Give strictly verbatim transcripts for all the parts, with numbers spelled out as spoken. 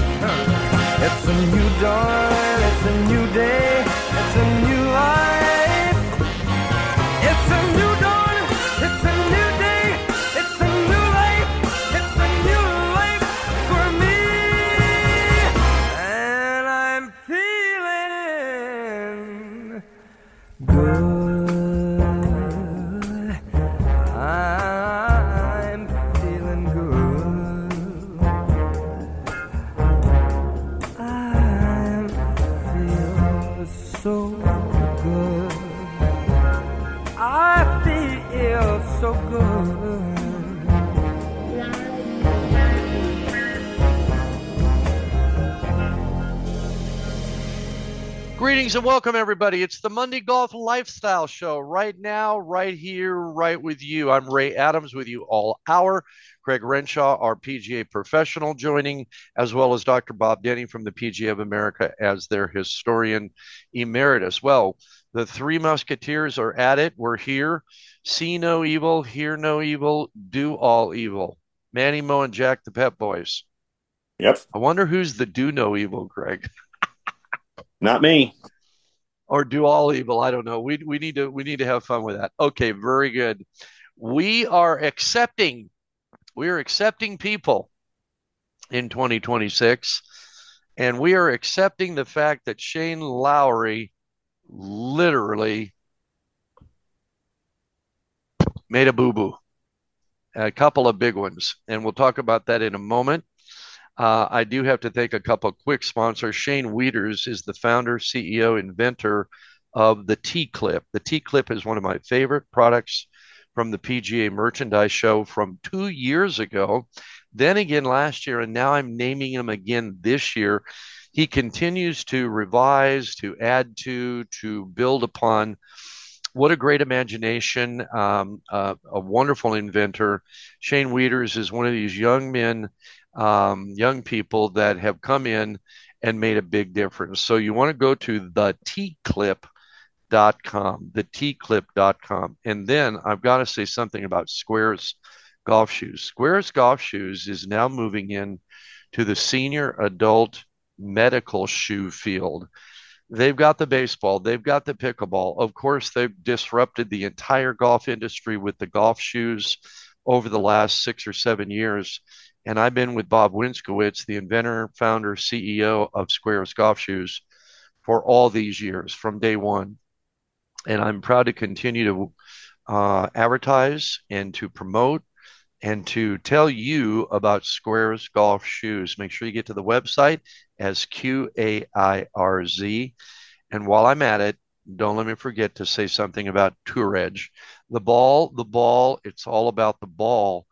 It's a new dawn, it's a new day, it's a new life. It's a new dawn, it's a new day, it's a new life, it's a new life for me. And I'm feeling good. I'm feeling good. I feel so good. I feel so good. Greetings and welcome, everybody. It's the Monday Golf Lifestyle Show right now, right here, right with you. I'm Ray Adams with you all hour. Craig Renshaw, our P G A professional, joining, as well as Doctor Bob Denny from the P G A of America as their historian emeritus. Well, the three musketeers are at it. We're here. See no evil, hear no evil, do all evil. Manny, Mo, and Jack, the Pep Boys. Yep. I wonder who's the do no evil, Greg. Not me. Or do all evil. I don't know. We we need to we need to have fun with that. Okay, very good. We are accepting we are accepting people in twenty twenty-six, and we are accepting the fact that Shane Lowry literally made a boo-boo. A couple of big ones, and we'll talk about that in a moment. Uh, I do have to thank a couple of quick sponsors. Shane Wieters is the founder, C E O, inventor of the T-Clip. The T-Clip is one of my favorite products from the P G A Merchandise Show from two years ago, then again last year, and now I'm naming him again this year. He continues to revise, to add to, to build upon. What a great imagination, um, uh, a wonderful inventor. Shane Wieters is one of these young men, um, young people that have come in and made a big difference. So you want to go to the T Clip dot com, the T Clip dot com. And then I've got to say something about Squares Golf Shoes. Squares Golf Shoes is now moving in to the senior adult medical shoe field. They've got the baseball, they've got the pickleball. Of course, they've disrupted the entire golf industry with the golf shoes over the last six or seven years. And I've been with Bob Winskowitz, the inventor, founder, C E O of Squares Golf Shoes, for all these years from day one. And I'm proud to continue to uh, advertise and to promote and to tell you about Squares Golf Shoes. Make sure you get to the website as Q A I R Z. And while I'm at it, don't let me forget to say something about Tour Edge. The ball, the ball, it's all about the ball.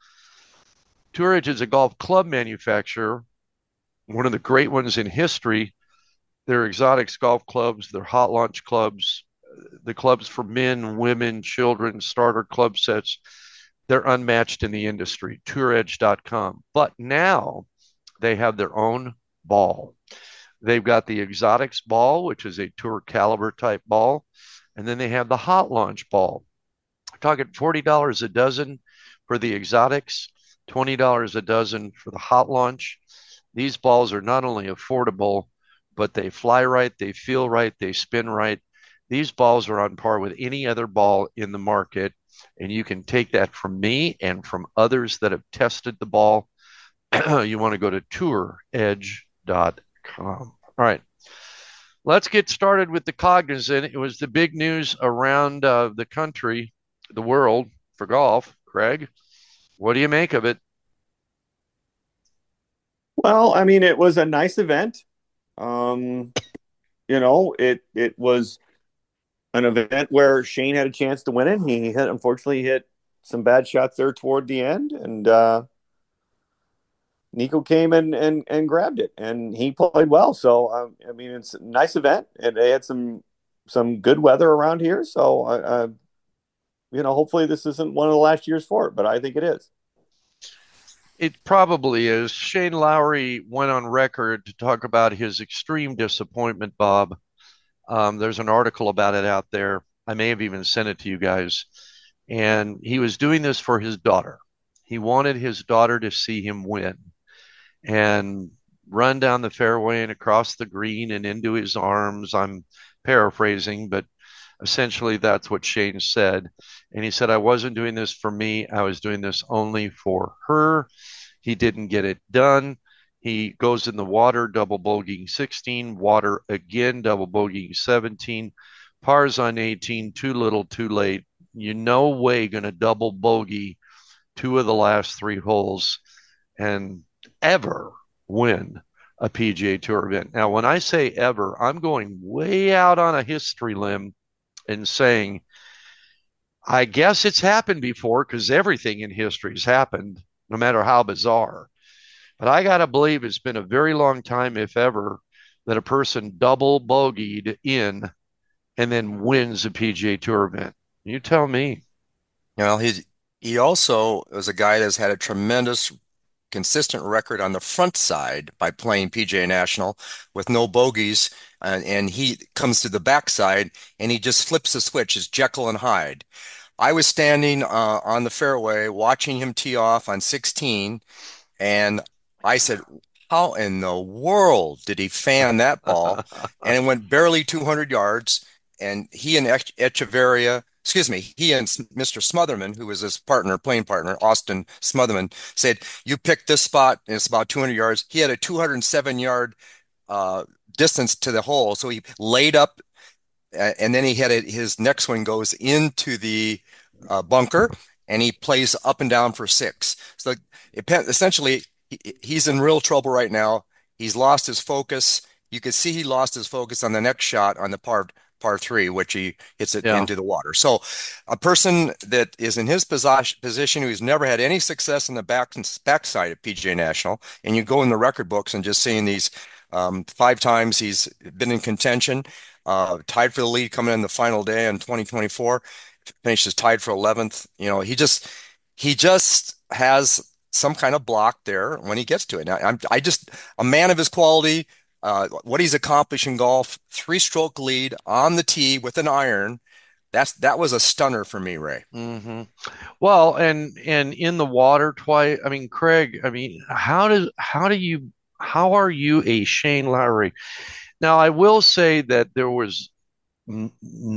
Tour Edge is a golf club manufacturer, one of the great ones in history. They're exotics golf clubs, they're hot launch clubs, the clubs for men, women, children, starter club sets. They're unmatched in the industry, tour edge dot com. But now they have their own ball. They've got the exotics ball, which is a tour caliber type ball. And then they have the hot launch ball. We're talking forty dollars a dozen for the exotics, twenty dollars a dozen for the hot launch. These balls are not only affordable, but they fly right, they feel right, they spin right. These balls are on par with any other ball in the market. And you can take that from me and from others that have tested the ball. You want to go to tour edge dot com. All right. Let's get started with the Cognizant. It was the big news around uh, the country, the world for golf. Craig, what do you make of it? Well, I mean, it was a nice event. Um, you know, it it was an event where Shane had a chance to win it. He hit, unfortunately hit some bad shots there toward the end, and uh, Nico came in and, and grabbed it, and he played well. So, um, I mean, it's a nice event, and they had some some good weather around here. So, uh, uh, you know, hopefully this isn't one of the last years for it, but I think it is. It probably is. Shane Lowry went on record to talk about his extreme disappointment, Bob. Um, there's an article about it out there. I may have even sent it to you guys. And he was doing this for his daughter. He wanted his daughter to see him win. And run down the fairway and across the green and into his arms. I'm paraphrasing, but essentially that's what Shane said. And he said, I wasn't doing this for me. I was doing this only for her. He didn't get it done. He goes in the water, double bogeying sixteen, water again, double bogeying seventeen, pars on eighteen, too little, too late. You no way going to double bogey two of the last three holes and ever win a P G A Tour event. Now, when I say ever, I'm going way out on a history limb and saying, I guess it's happened before because everything in history has happened, no matter how bizarre. But I got to believe it's been a very long time, if ever, that a person double bogeyed in and then wins a P G A Tour event. You tell me. You know, he he also was a guy that's had a tremendous consistent record on the front side by playing P G A National with no bogeys, and, and he comes to the backside and he just flips the switch. It's Jekyll and Hyde. I was standing uh, on the fairway watching him tee off on sixteen, and I said, how in the world did he fan that ball? And it went barely two hundred yards, and he and Echeverria, excuse me, he and Mister Smotherman, who was his partner, playing partner, Austin Smotherman, said, you picked this spot, and it's about two hundred yards. He had a two hundred seven yard uh, distance to the hole, so he laid up, and then he had a, his next one goes into the uh, bunker, and he plays up and down for six. So it, essentially, he, he's in real trouble right now. He's lost his focus. You could see he lost his focus on the next shot on the par par three, which he hits it yeah. into the water. So a person that is in his position who's never had any success in the back backside of P G A National, and you go in the record books and just seeing these um, five times he's been in contention, uh, tied for the lead coming in the final day in twenty twenty-four, finishes tied for eleventh. You know, he just he just has some kind of block there when he gets to it. Now, I'm I just a man of his quality. Uh, what he's accomplished in golf, three-stroke lead on the tee with an iron. That's that was a stunner for me, Ray. Mm-hmm. Well, and and in the water twice. I mean, Craig. I mean, how does how do you how are you a Shane Lowry? Now, I will say that there was n-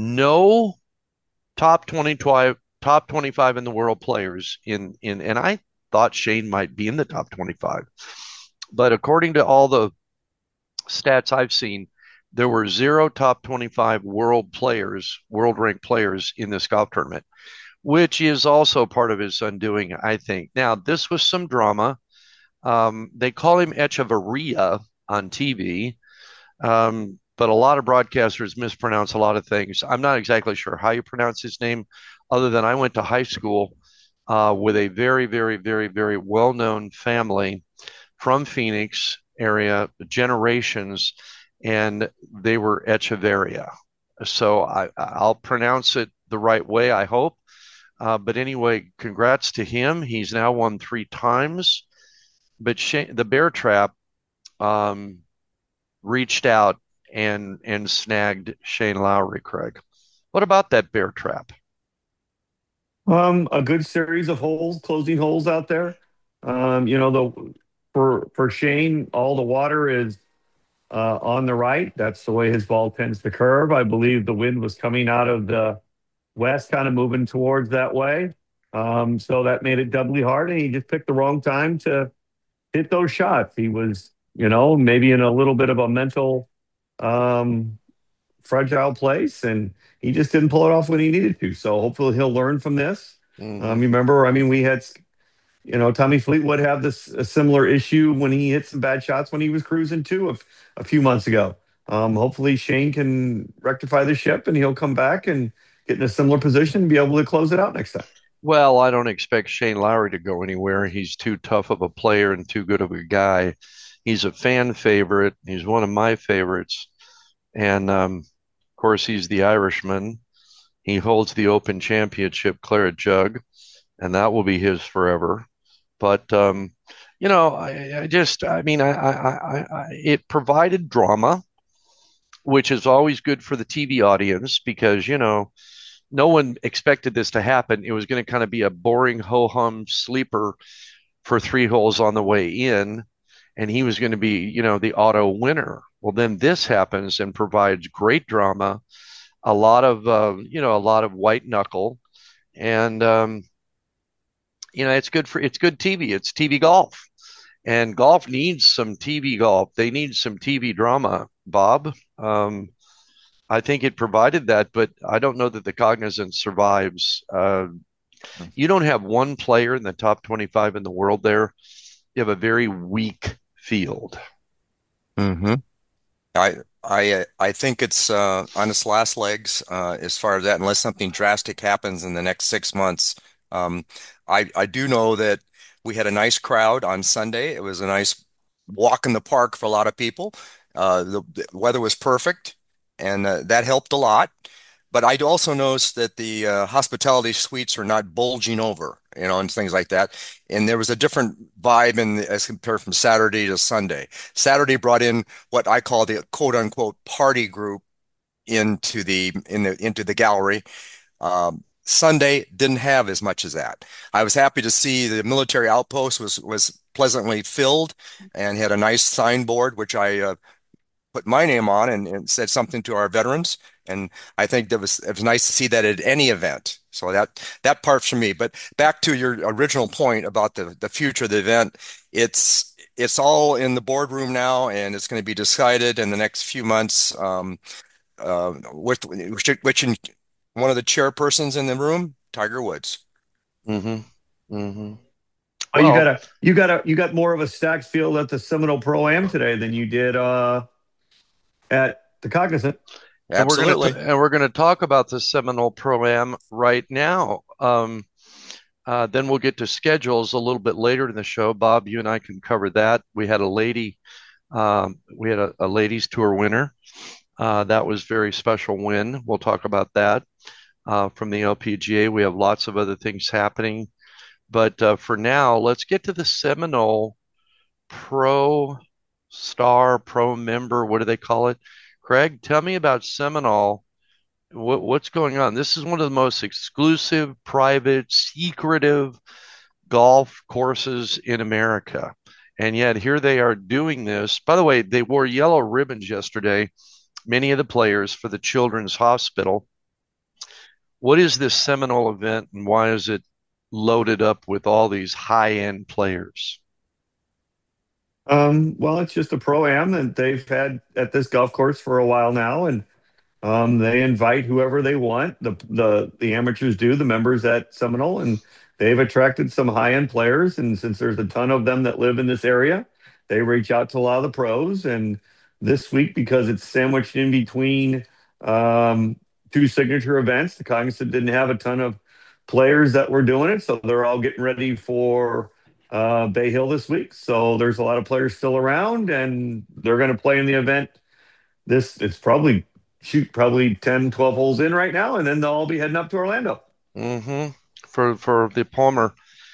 no top twenty-five top twenty-five in the world players in in, and I thought Shane might be in the top twenty-five, but according to all the stats I've seen, there were zero top twenty-five world players, world ranked players in this golf tournament, which is also part of his undoing, I think. Now, this was some drama. Um, they call him Echeverria on T V, um, but a lot of broadcasters mispronounce a lot of things. I'm not exactly sure how you pronounce his name, other than I went to high school uh, with a very, very, very, very well-known family from Phoenix area, generations, and they were Echeverria. So I, I'll pronounce it the right way, I hope. Uh, but anyway, congrats to him. He's now won three times. But Shane, the Bear Trap um, reached out and and snagged Shane Lowry, Craig. What about that Bear Trap? Um, a good series of holes, closing holes out there. Um, you know, the For for Shane, all the water is uh, on the right. That's the way his ball tends to curve. I believe the wind was coming out of the west, kind of moving towards that way. Um, so that made it doubly hard, and he just picked the wrong time to hit those shots. He was, you know, maybe in a little bit of a mental um, fragile place, and he just didn't pull it off when he needed to. So hopefully he'll learn from this. Mm-hmm. Um, you remember, I mean, we had... You know, Tommy Fleetwood had this a similar issue when he hit some bad shots when he was cruising too a, a few months ago. Um, hopefully Shane can rectify the ship and he'll come back and get in a similar position and be able to close it out next time. Well, I don't expect Shane Lowry to go anywhere. He's too tough of a player and too good of a guy. He's a fan favorite. He's one of my favorites. And, um, of course, he's the Irishman. He holds the Open Championship Claret Jug, and that will be his forever. But, um, you know, I, I just, I mean, I, I, I, it provided drama, which is always good for the T V audience because, you know, no one expected this to happen. It was going to kind of be a boring ho-hum sleeper for three holes on the way in. and he was going to be, you know, the auto winner. Well, then this happens and provides great drama, a lot of, uh, you know, a lot of white knuckle, and um, you know, it's good for it's good T V. It's T V golf, and golf needs some T V golf. They need some T V drama, Bob. Um, I think it provided that, but I don't know that the Cognizant survives. Uh, you don't have one player in the top twenty-five in the world there. You have a very weak field. Mm-hmm. I I I think it's uh, on its last legs uh, as far as that, unless something drastic happens in the next six months. Um, I I do know that we had a nice crowd on Sunday. It was a nice walk in the park for a lot of people. Uh, the, the weather was perfect, and uh, that helped a lot. But I'd also noticed that the uh, hospitality suites are not bulging over, you know, and things like that. And there was a different vibe in the, as compared from Saturday to Sunday. Saturday brought in what I call the quote unquote party group into the in the into the gallery. Um, Sunday didn't have as much as that. I was happy to see the military outpost was was pleasantly filled and had a nice signboard, which I uh, put my name on and, and said something to our veterans. And I think that was it was nice to see that at any event. So that that part's for me. But back to your original point about the the future of the event, it's it's all in the boardroom now, and it's going to be decided in the next few months. Um, uh, with which, which in, one of the chairpersons in the room, Tiger Woods. Mm-hmm. Mm-hmm. Oh, you Well, got a you got a you got more of a stacked field at the Seminole Pro Am today than you did uh, at the Cognizant. and we're gonna Absolutely. and we're gonna talk about the Seminole Pro Am right now. Um, uh, then we'll get to schedules a little bit later in the show. Bob, you and I can cover that. We had a lady, um, we had a, a ladies tour winner. Uh, that was very special win. We'll talk about that uh, from the L P G A. We have lots of other things happening, but uh, for now, let's get to the Seminole Pro Star Pro Member. What do they call it? Craig, tell me about Seminole. What, what's going on? This is one of the most exclusive, private, secretive golf courses in America. And yet here they are doing this. By the way, they wore yellow ribbons yesterday, many of the players, for the Children's Hospital. What is this Seminole event, and why is it loaded up with all these high-end players? Um, well, it's just a pro am that they've had at this golf course for a while now, and um, they invite whoever they want. The the the amateurs do, the members at Seminole, and they've attracted some high end players. And since there's a ton of them that live in this area, they reach out to a lot of the pros. And this week, because it's sandwiched in between um, two signature events, the Cognizant didn't have a ton of players that were doing it, so they're all getting ready for uh, Bay Hill this week. So there's a lot of players still around, and they're going to play in the event. This it's probably shoot probably ten, twelve holes in right now, and then they'll all be heading up to Orlando. Mm-hmm. For for the Palmer.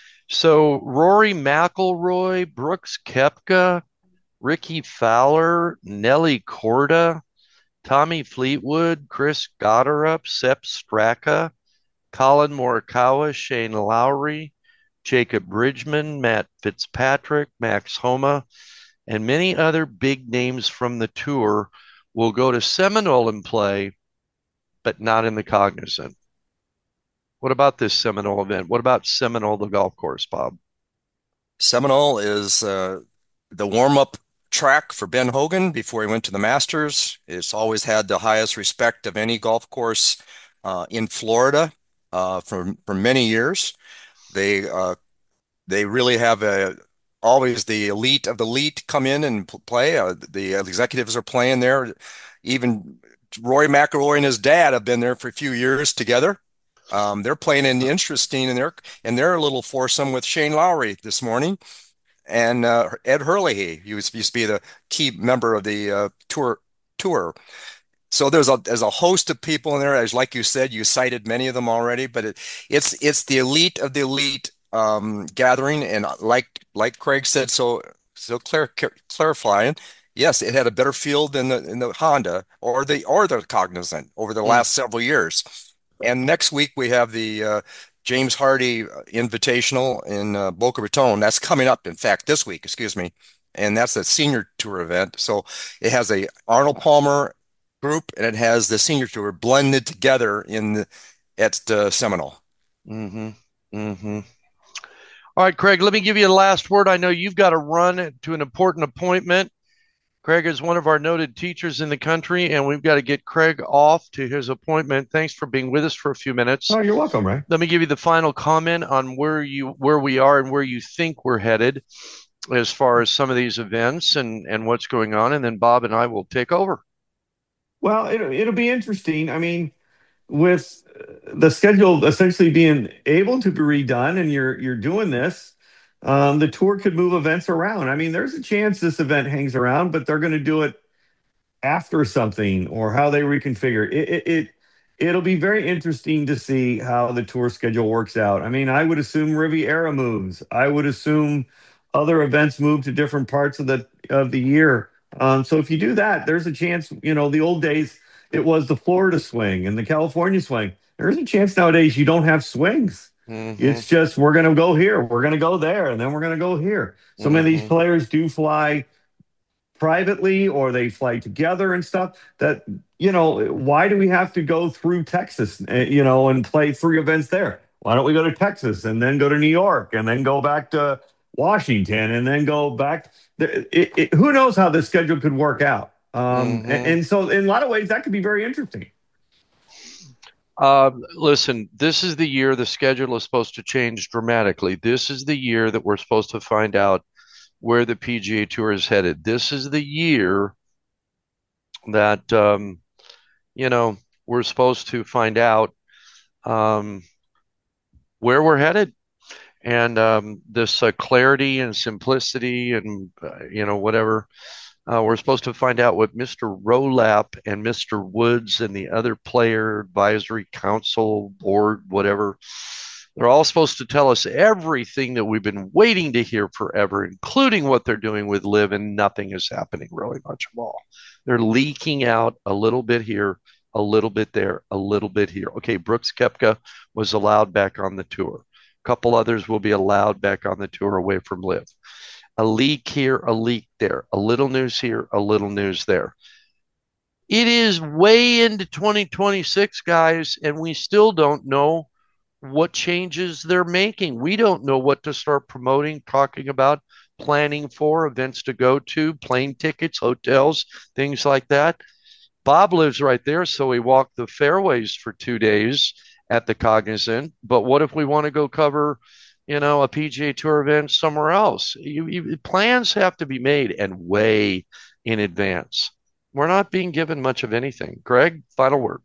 So Rory McIlroy, Brooks Koepka, Ricky Fowler, Nelly Korda, Tommy Fleetwood, Chris Gotterup, Sepp Straka, Colin Morikawa, Shane Lowry, Jacob Bridgman, Matt Fitzpatrick, Max Homa, and many other big names from the tour will go to Seminole and play, but not in the Cognizant. What about this Seminole event? What about Seminole, the golf course, Bob? Seminole is uh, the warm-up track for Ben Hogan before he went to the Masters. It's always had the highest respect of any golf course uh, in Florida uh, for for many years. They uh, they really have a always the elite of the elite come in and play. Uh, the executives are playing there. Even Roy McIlroy and his dad have been there for a few years together. Um, they're playing in the interesting and they're and they're a little foursome with Shane Lowry this morning and uh, Ed Hurley. He was used to be the key member of the uh, tour tour. So there's a there's a host of people in there. As like you said, you cited many of them already, but it, it's it's the elite of the elite um, gathering. And like like Craig said, so so clear, clarifying. Yes, it had a better field than the in the Honda or the or the Cognizant over the Mm. last several years. And next week we have the uh, James Hardy Invitational in uh, Boca Raton. That's coming up, in fact, this week, excuse me. and that's a senior tour event. So it has a Arnold Palmer group and it has the senior tour blended together in the, at the Seminole. Mm-hmm. Mm-hmm. All right, Craig, let me give you a last word. I know you've got to run to an important appointment. Craig is one of our noted teachers in the country, and we've got to get Craig off to his appointment. Thanks for being with us for a few minutes. Oh, you're welcome, Ray. Let me give you the final comment on where you where we are and where you think we're headed as far as some of these events and and what's going on, and then Bob and I will take over. Well, it'll, it'll be interesting. I mean, with the schedule essentially being able to be redone and you're you're doing this, um, the tour could move events around. I mean, there's a chance this event hangs around, but they're going to do it after something or how they reconfigure it, it, it it'll be very interesting to see how the tour schedule works out. I mean, I would assume Riviera moves. I would assume other events move to different parts of the of the year. Um, so if you do that, there's a chance. You know, the old days it was the Florida swing and the California swing. There's a chance nowadays you don't have swings. Mm-hmm. It's just we're going to go here, we're going to go there, and then we're going to go here. So many of these Mm-hmm. players do fly privately or they fly together and stuff that, you know, why do we have to go through Texas, uh, you know, and play three events there? Why don't we go to Texas and then go to New York and then go back to Washington and then go back? It, it, who knows how the schedule could work out? Um, Mm-hmm. and, and so, in a lot of ways, that could be very interesting. Uh, listen, this is the year the schedule is supposed to change dramatically. This is the year that we're supposed to find out where the P G A Tour is headed. This is the year that um, you know we're supposed to find out um, where we're headed, and um, this uh, clarity and simplicity, and uh, you know whatever. Uh, we're supposed to find out what Mister Rolap and Mister Woods and the other player advisory council board, whatever, they're all supposed to tell us everything that we've been waiting to hear forever, including what they're doing with Live, and nothing is happening really much of all. They're leaking out a little bit here, a little bit there, a little bit here. Okay, Brooks Koepka was allowed back on the tour. A couple others will be allowed back on the tour away from Live. A leak here, a leak there, a little news here, a little news there. It is way into twenty twenty-six, guys, and we still don't know what changes they're making. We don't know what to start promoting, talking about, planning for, events to go to, plane tickets, hotels, things like that. Bob lives right there, so he walked the fairways for two days at the Cognizant. But what if we want to go cover, you know, a P G A Tour event somewhere else? You, you, plans have to be made and way in advance. We're not being given much of anything. Greg, final word.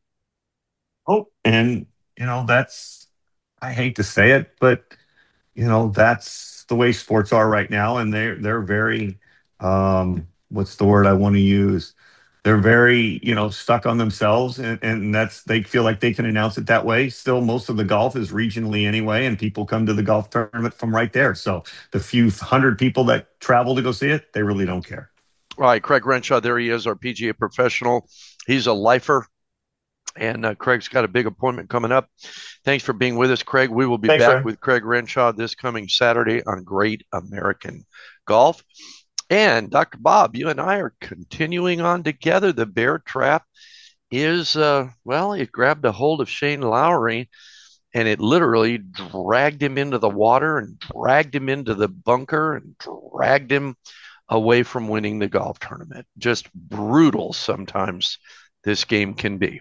Oh, and, you know, that's, I hate to say it, but, you know, that's the way sports are right now. And they're, they're very, um, what's the word I want to use? They're very, you know, stuck on themselves, and, and that's they feel like they can announce it that way. Still, most of the golf is regionally anyway, and people come to the golf tournament from right there. So the few hundred people that travel to go see it, they really don't care. All right, Craig Renshaw, there he is, our P G A professional. He's a lifer, and uh, Craig's got a big appointment coming up. Thanks for being with us, Craig. We will be Thanks, back Ray. with Craig Renshaw this coming Saturday on Great American Golf. And Doctor Bob, you and I are continuing on together. The bear trap is, uh, well, it grabbed a hold of Shane Lowry and it literally dragged him into the water and dragged him into the bunker and dragged him away from winning the golf tournament. Just brutal sometimes this game can be.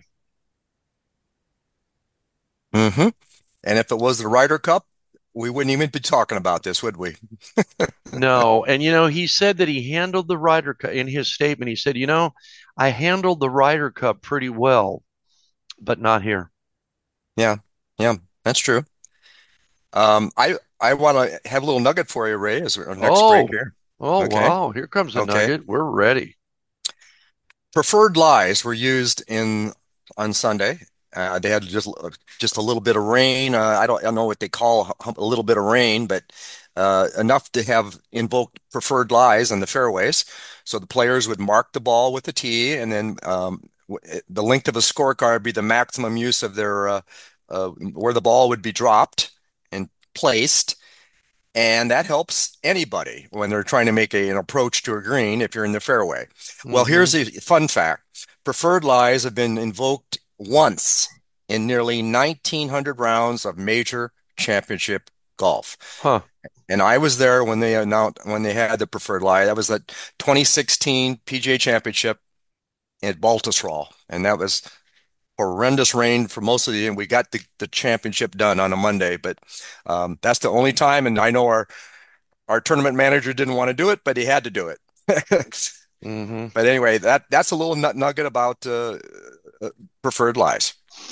Mm-hmm. And if it was the Ryder Cup, we wouldn't even be talking about this, would we? No. And, you know, he said that he handled the Ryder Cup in his statement. He said, you know, I handled the Ryder Cup pretty well, but not here. Yeah, yeah, that's true. Um, I I want to have a little nugget for you, Ray, as our next break Oh, here. oh, Okay, wow. Here comes a okay. nugget. We're ready. Preferred lies were used in on Sunday. Uh, they had just just a little bit of rain. Uh, I don't I don't know what they call a, a little bit of rain, but uh, enough to have invoked preferred lies on the fairways. So the players would mark the ball with the tee, and then um, w- the length of a scorecard would be the maximum use of their uh, uh, where the ball would be dropped and placed. And that helps anybody when they're trying to make a, an approach to a green if you're in the fairway. Well, Mm-hmm. here's a fun fact. Preferred lies have been invoked once in nearly nineteen hundred rounds of major championship golf. Huh. And I was there when they announced when they had the preferred lie. That was the twenty sixteen P G A Championship at Baltusrol, and that was horrendous rain for most of the. And we got the, the championship done on a Monday, but um, that's the only time. And I know our our tournament manager didn't want to do it, but he had to do it. Mm-hmm. But anyway, that that's a little nugget about uh, uh, preferred lies.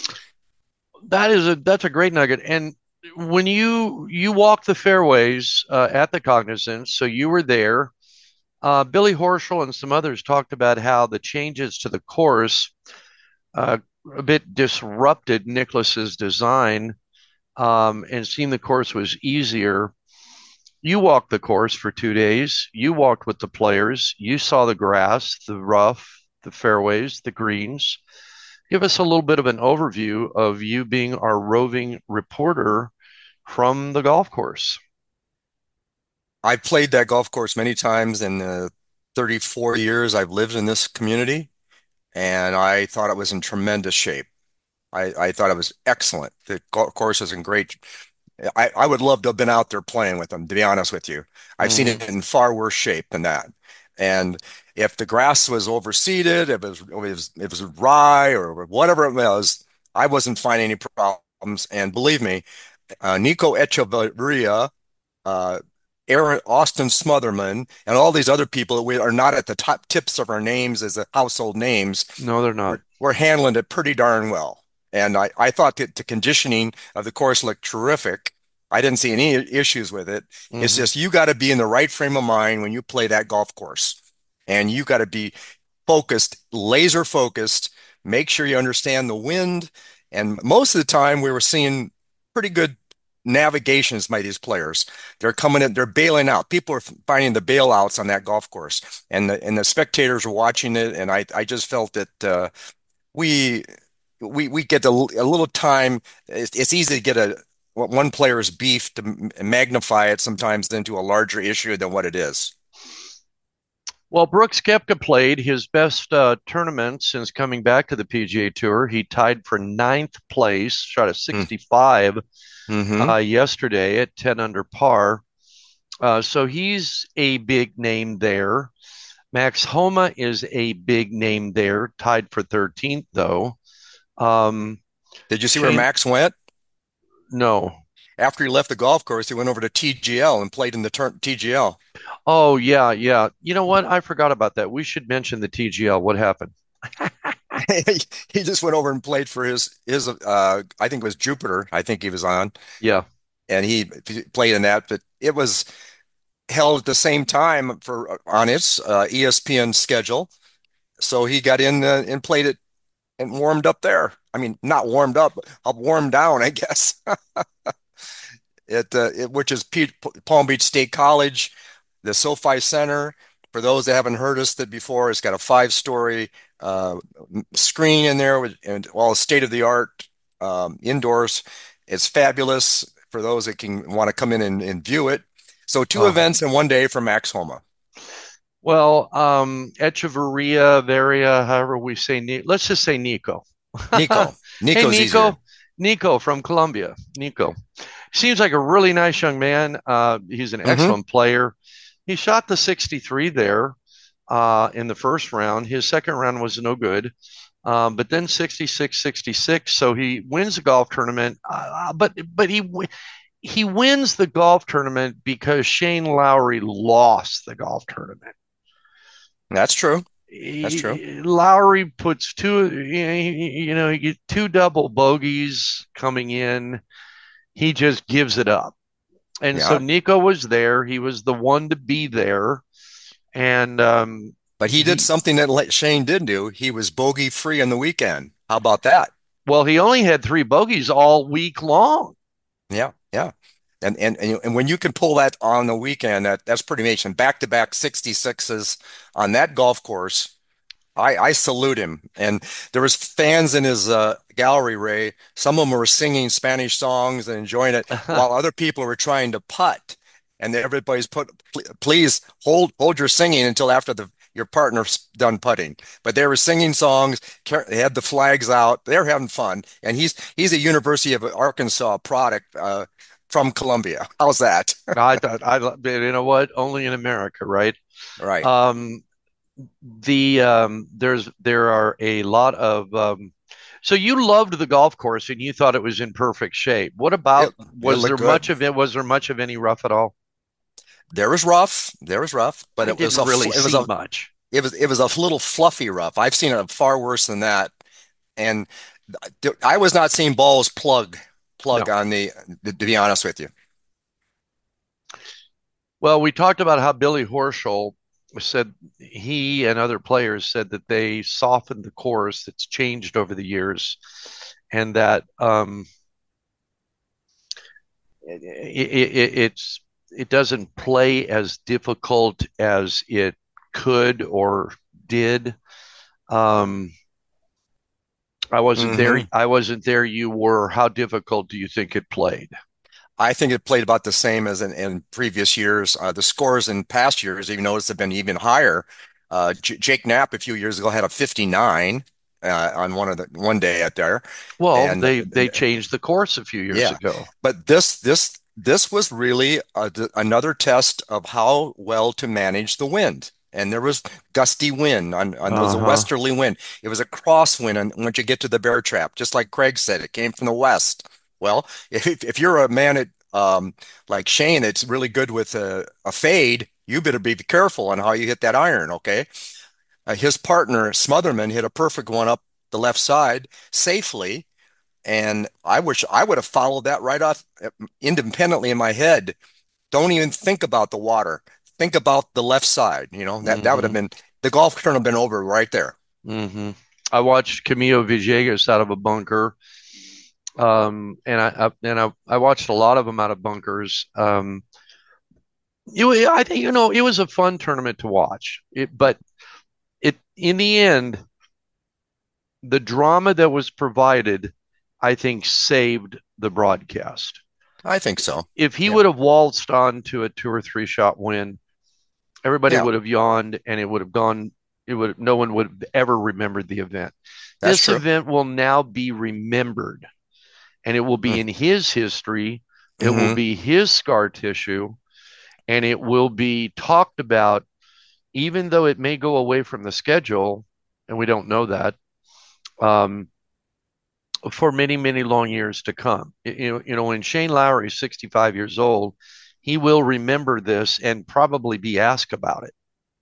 That is a that's a great nugget. And when you you walk the fairways uh, at the Cognizance, so you were there. Uh, Billy Horschel and some others talked about how the changes to the course uh, a bit disrupted Nicklaus's design, um, and seemed the course was easier. You walked the course for two days. You walked with the players. You saw the grass, the rough, the fairways, the greens. Give us a little bit of an overview of you being our roving reporter from the golf course. I've played that golf course many times in the thirty-four years I've lived in this community, and I thought it was in tremendous shape. I, I thought it was excellent. The golf course is in great. I, I would love to have been out there playing with them, to be honest with you. I've seen Mm-hmm. it in far worse shape than that. And if the grass was overseeded, if it was, if it was, if it was rye or whatever it was, I wasn't finding any problems. And believe me, uh, Nico Echeverria, uh, Aaron Austin Smotherman, and all these other people that we are not at the top tips of our names as a household names, No, they're not. we're, we're handling it pretty darn well. And I, I thought that the conditioning of the course looked terrific. I didn't see any issues with it. It's Mm-hmm. just you got to be in the right frame of mind when you play that golf course. And you got to be focused, laser focused, make sure you understand the wind. And most of the time, we were seeing pretty good navigations by these players. They're coming in, they're bailing out. People are finding the bailouts on that golf course, and the and the spectators are watching it. And I I just felt that uh, we we we get a, a little time. It's, it's easy to get a one player's beef to magnify it sometimes into a larger issue than what it is. Well, Brooks Koepka played his best uh, tournament since coming back to the P G A Tour. He tied for ninth place, shot a sixty-five Mm-hmm. uh, yesterday at ten under par. Uh, so he's a big name there. Max Homa is a big name there, tied for thirteenth, though. Um, Did you see where Shane, Max went? no. After he left the golf course, he went over to T G L and played in the turn T G L. Oh, yeah, yeah. You know what? I forgot about that. We should mention the T G L. What happened? He just went over and played for his his uh I think it was Jupiter. I think he was on, Yeah. and he played in that, but it was held at the same time for on its uh, E S P N schedule. So he got in uh, and played it and warmed up there. I mean, not warmed up, but warmed down, I guess. It, uh, it which is P Palm Beach State College, the SoFi Center. For those that haven't heard us that before, it's got a five-story uh, screen in there with and all state of the art um, indoors. It's fabulous for those that can want to come in and, and view it. So two Uh, events in one day for Max Homa. well, um, Echeverria, Varia, however we say, Ni- let's just say Nico. Nico. Hey, Nico's easier. Nico. Nico from Colombia. Nico. Seems like a really nice young man. Uh, he's an Hmm. excellent player. He shot the sixty-three there uh, in the first round. His second round was no good. Um, but then sixty-six, sixty-six. So he wins the golf tournament. Uh, but but he he wins the golf tournament because Shane Lowry lost the golf tournament. That's true. That's true. He, Lowry puts two, you know, you get two double bogeys coming in. He just gives it up. And so Yeah. Nico was there. He was the one to be there. And um, But he did he, something that Shane did do. He was bogey free on the weekend. How about that? well, he only had three bogeys all week long. Yeah, yeah. And and and, and when you can pull that on the weekend, that that's pretty amazing. Back-to-back sixty-sixes on that golf course. I I salute him. And there was fans in his uh, gallery, Ray. Some of them were singing Spanish songs and enjoying it, while other people were trying to putt. and everybody's put, please hold hold your singing until after the your partner's done putting. But they were singing songs. They had the flags out. They're having fun, and he's he's a University of Arkansas product uh, from Columbia. How's that? I thought I, you know what? Only in America, right? Right. Um, the um, there's there are a lot of um, so you loved the golf course and you thought it was in perfect shape. What It about it was there looked much good. of it? Was there much of any rough at all? There was rough. There was rough, but I it was a didn't really it was see a much. it was it was a little fluffy rough. I've seen it far worse than that, and I was not seeing balls plug plug No. on the. To be honest with you, Well, we talked about how Billy Horschel said he and other players said that they softened the course. It's changed over the years, and that um, it, it, it's it doesn't play as difficult as it could or did. Um, I wasn't there. hmm I wasn't there. You were. How difficult do you think it played? I think it played about the same as in, in previous years. Uh, the scores in past years, even noticed, have been even higher. Uh, J Jake Knapp a few years ago had a fifty-nine uh, on one of the one day out there, Well, and they they changed the course a few years yeah, ago. but this this this was really a, another test of how well to manage the wind. And there was gusty wind on, on there was a Uh-huh. westerly wind. It was a crosswind, and once you get to the bear trap, just like Craig said, it came from the west. Well, if if you're a man at um like Shane that's really good with a, a fade, you better be careful on how you hit that iron, okay? Uh, his partner Smotherman hit a perfect one up the left side safely, and I wish I would have followed that right off uh, independently in my head. Don't even think about the water. Think about the left side. You know, that, that would have Mm-hmm. been the golf tournament been over right there. Mm-hmm. I watched Camilo Villegas out of a bunker. Um, and I, I and I, I watched a lot of them out of bunkers. Um, it, I think you know it was a fun tournament to watch. It, but it in the end, the drama that was provided, I think, saved the broadcast. I think so. If he Yeah. would have waltzed on to a two or three shot win, everybody Yeah, would have yawned, and it would have gone. It would no one would have ever remembered the event. that's This true. event will now be remembered, and it will be in his history. It will Mm-hmm. be his scar tissue, and it will be talked about, even though it may go away from the schedule, and we don't know that, um, for many, many long years to come. You know, you know, when Shane Lowry is sixty-five years old, he will remember this and probably be asked about it.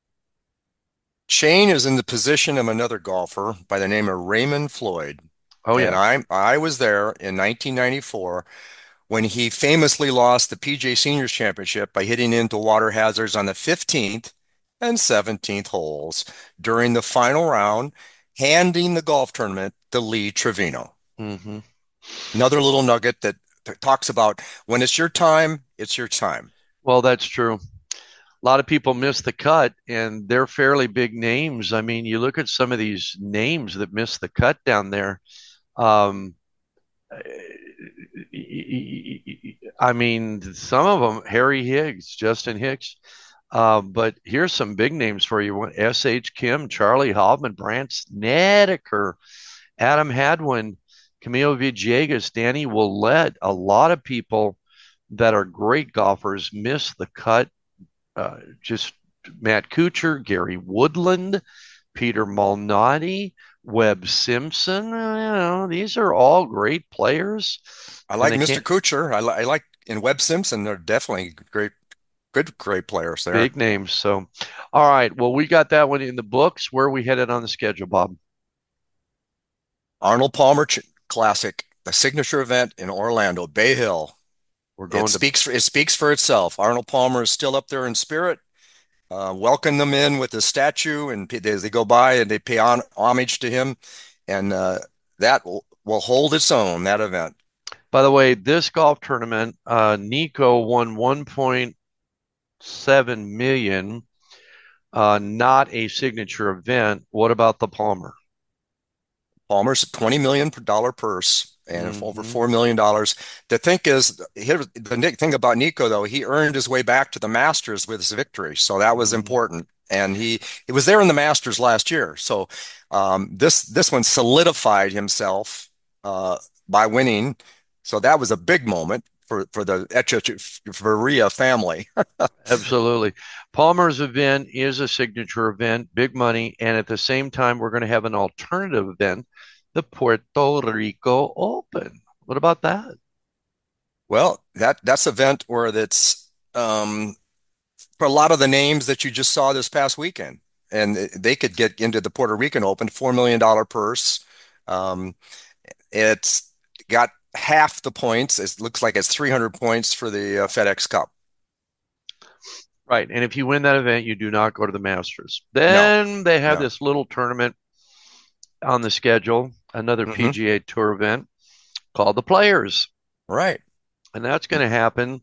Shane is in the position of another golfer by the name of Raymond Floyd. Oh And yeah. I I was there in nineteen ninety-four when he famously lost the P G A Seniors Championship by hitting into water hazards on the fifteenth and seventeenth holes during the final round, handing the golf tournament to Lee Trevino. Mm-hmm. Another little nugget that talks about when it's your time, it's your time. Well, that's true. A lot of people miss the cut, and they're fairly big names. I mean, you look at some of these names that miss the cut down there. Um, I mean, some of them, Harry Higgs, Justin Hicks. Uh, but here's some big names for you: S H. Kim, Charlie Hoffman, Brant Snedeker, Adam Hadwin, Camilo Villegas, Danny Willett. A lot of people that are great golfers miss the cut. Uh, just Matt Kuchar, Gary Woodland, Peter Malnati, Webb Simpson. You know, these are all great players, I and like they mister can't Kuchar. I, li I like in Webb Simpson. They're definitely great, good, great players there. big names. So, all right. Well, we got that one in the books. Where are we headed on the schedule, Bob? Arnold Palmer Ch Classic, the signature event in Orlando, Bay Hill. We're It going to. speaks for, it speaks for itself. Arnold Palmer is still up there in spirit. Uh, welcome them in with his statue, and as they go by and they pay on, homage to him, and uh, that will, will hold its own, that event. By the way, this golf tournament, uh, Nico won one point seven million. Uh, not a signature event. What about the Palmer? Palmer's a twenty million dollars purse. and Mhm. over four million dollars. The thing is, here, the ni- thing about Nico, though, he earned his way back to the Masters with his victory. So that was Mhm. important. And he, he was there in the Masters last year. So um, this this one solidified himself uh, by winning. So that was a big moment for, for the Echeverria family. Absolutely. Palmer's event is a signature event, big money, and at the same time, we're going to have an alternative event, the Puerto Rico Open. What about that? Well, that that's an event where that's um, for a lot of the names that you just saw this past weekend, and they could get into the Puerto Rican Open, four million dollar purse. Um, it's got half the points. It looks like it's three hundred points for the uh, FedEx Cup. Right. And if you win that event, you do not go to the Masters. No, Then they have no. this little tournament on the schedule, another Hmm. P G A Tour event called the Players. Right. And that's going to happen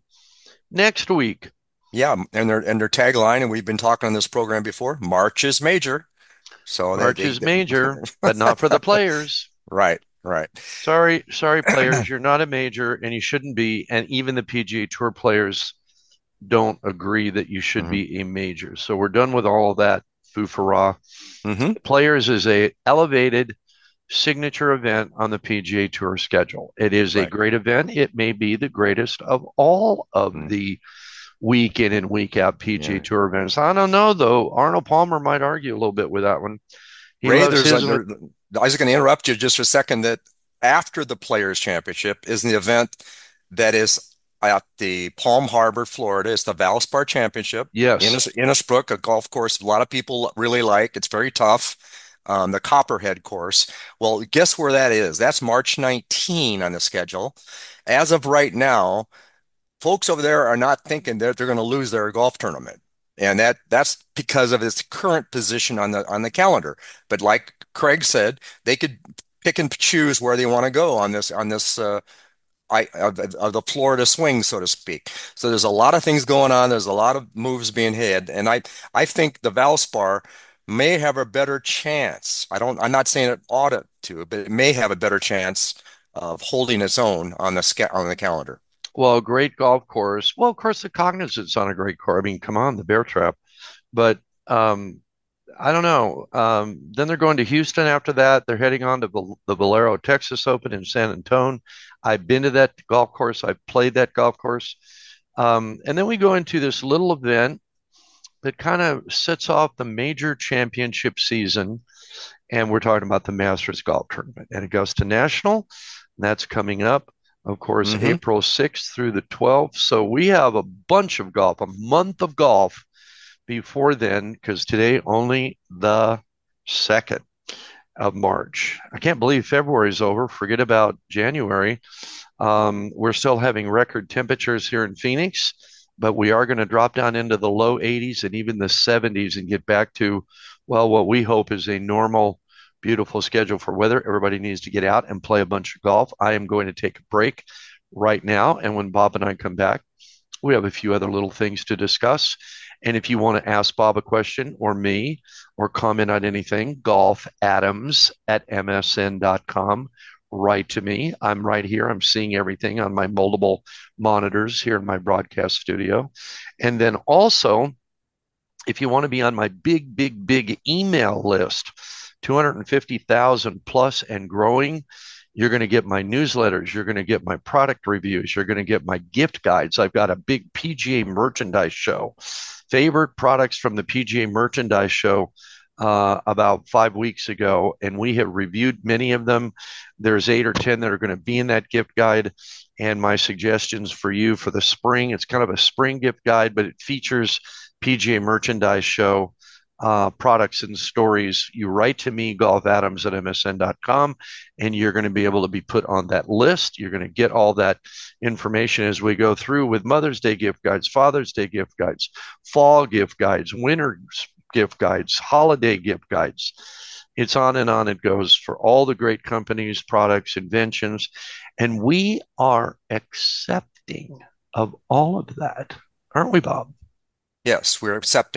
next week. Yeah, and their and their tagline, and we've been talking on this program before, March is major. So they, March they, is they major, but not for the players. right, right. Sorry, sorry, players, you're not a major and you shouldn't be. And even the P G A Tour players don't agree that you should Hmm. be a major. So we're done with all of that foo-for-rah. Hmm. Players is a elevated signature event on the P G A Tour schedule. It is a Right. great event. It may be the greatest of all of Mm. the week in and week out P G A Yeah. Tour events. I don't know though. Arnold Palmer might argue a little bit with that one. He Ray, loves there's a, his. there, I was going to interrupt you just for a second that after the Players Championship is the event that is at the Palm Harbor, Florida. It's the Valspar Championship. Yes. Innis, Innisbrook, a golf course a lot of people really like. It's very tough. Um, the Copperhead course. Well, guess where that is? That's March nineteenth on the schedule. As of right now, folks over there are not thinking that they're going to lose their golf tournament. And that that's because of its current position on the on the calendar. But like Craig said, they could pick and choose where they want to go on this on this uh, I of, of the Florida swing, so to speak. So there's a lot of things going on. There's a lot of moves being had, and I I think the Valspar may have a better chance. I don't. I'm not saying it ought to, but it may have a better chance of holding its own on the on the calendar. Well, great golf course. Well, of course, the Cognizant's on a great course. I mean, come on, the Bear Trap. But um, I don't know. Um, then they're going to Houston after that. They're heading on to Val- the Valero Texas Open in San Antonio. I've been to that golf course. I've played that golf course. Um, and then we go into this little event that kind of sets off the major championship season. And we're talking about the Masters Golf Tournament at Augusta National. And that's coming up, of course, Hmm. April sixth through the twelfth. So we have a bunch of golf, a month of golf before then, because today only the second of March. I can't believe February is over. Forget about January. Um, we're still having record temperatures here in Phoenix, but we are going to drop down into the low eighties and even the seventies and get back to, well, what we hope is a normal, beautiful schedule for weather. Everybody needs to get out and play a bunch of golf. I am going to take a break right now. And when Bob and I come back, we have a few other little things to discuss. And if you want to ask Bob a question or me or comment on anything, golf adams at m s n dot com. Write to me. I'm right here. I'm seeing everything on my multiple monitors here in my broadcast studio. And then also, if you want to be on my big, big, big email list, two hundred fifty thousand plus and growing, you're going to get my newsletters. You're going to get my product reviews. You're going to get my gift guides. I've got a big P G A merchandise show, favorite products from the P G A merchandise show uh, about five weeks ago, and we have reviewed many of them. There's eight or ten that are going to be in that gift guide. And my suggestions for you for the spring, it's kind of a spring gift guide, but it features P G A merchandise show uh, products and stories. You write to me, golf adams at m s n dot com, and you're going to be able to be put on that list. You're going to get all that information as we go through with Mother's Day gift guides, Father's Day gift guides, fall gift guides, winter gift guides, holiday gift guides. It's on and on it goes for all the great companies, products, inventions. And we are accepting of all of that, aren't we, Bob? Yes, we're accepting.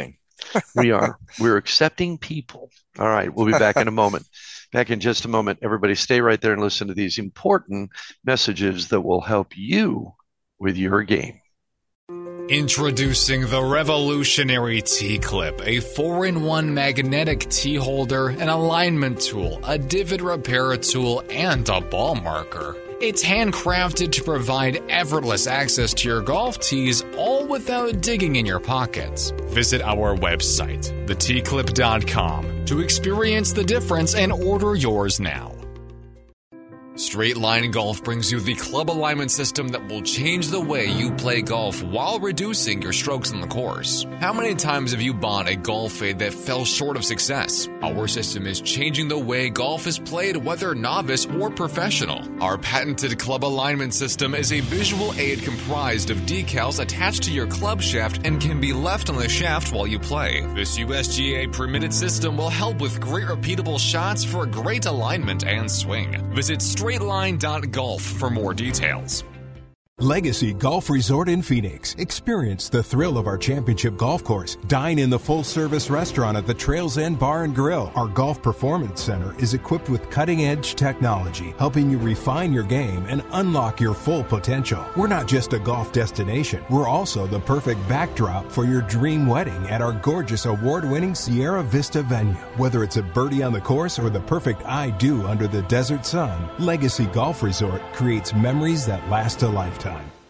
We are. We're accepting people. All right. We'll be back in a moment. Back in just a moment. Everybody stay right there and listen to these important messages that will help you with your game. Introducing the revolutionary T-Clip, a four in one magnetic T-holder, an alignment tool, a divot repair tool, and a ball marker. It's handcrafted to provide effortless access to your golf tees, all without digging in your pockets. Visit our website, the t clip dot com, to experience the difference and order yours now. Straight Line Golf brings you the club alignment system that will change the way you play golf while reducing your strokes on the course. How many times have you bought a golf fade that fell short of success? Our system is changing the way golf is played, whether novice or professional. Our patented club alignment system is a visual aid comprised of decals attached to your club shaft and can be left on the shaft while you play. This U S G A permitted system will help with great repeatable shots for great alignment and swing. Visit straight line dot golf for more details. Legacy Golf Resort in Phoenix. Experience the thrill of our championship golf course. Dine in the full-service restaurant at the Trails End Bar and Grill. Our Golf Performance Center is equipped with cutting-edge technology, helping you refine your game and unlock your full potential. We're not just a golf destination. We're also the perfect backdrop for your dream wedding at our gorgeous award-winning Sierra Vista venue. Whether it's a birdie on the course or the perfect I-do under the desert sun, Legacy Golf Resort creates memories that last a lifetime.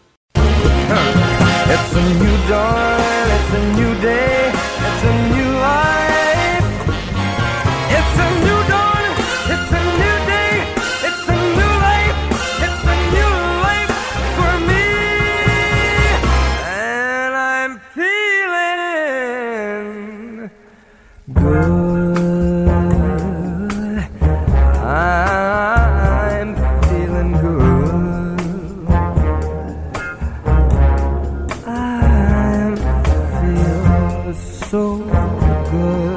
It's a new dawn, it's a new day, it's a new life. It's a new dawn, it's a new day, it's a new life, it's a new life for me. And I'm feeling good. I'm feeling good. So good.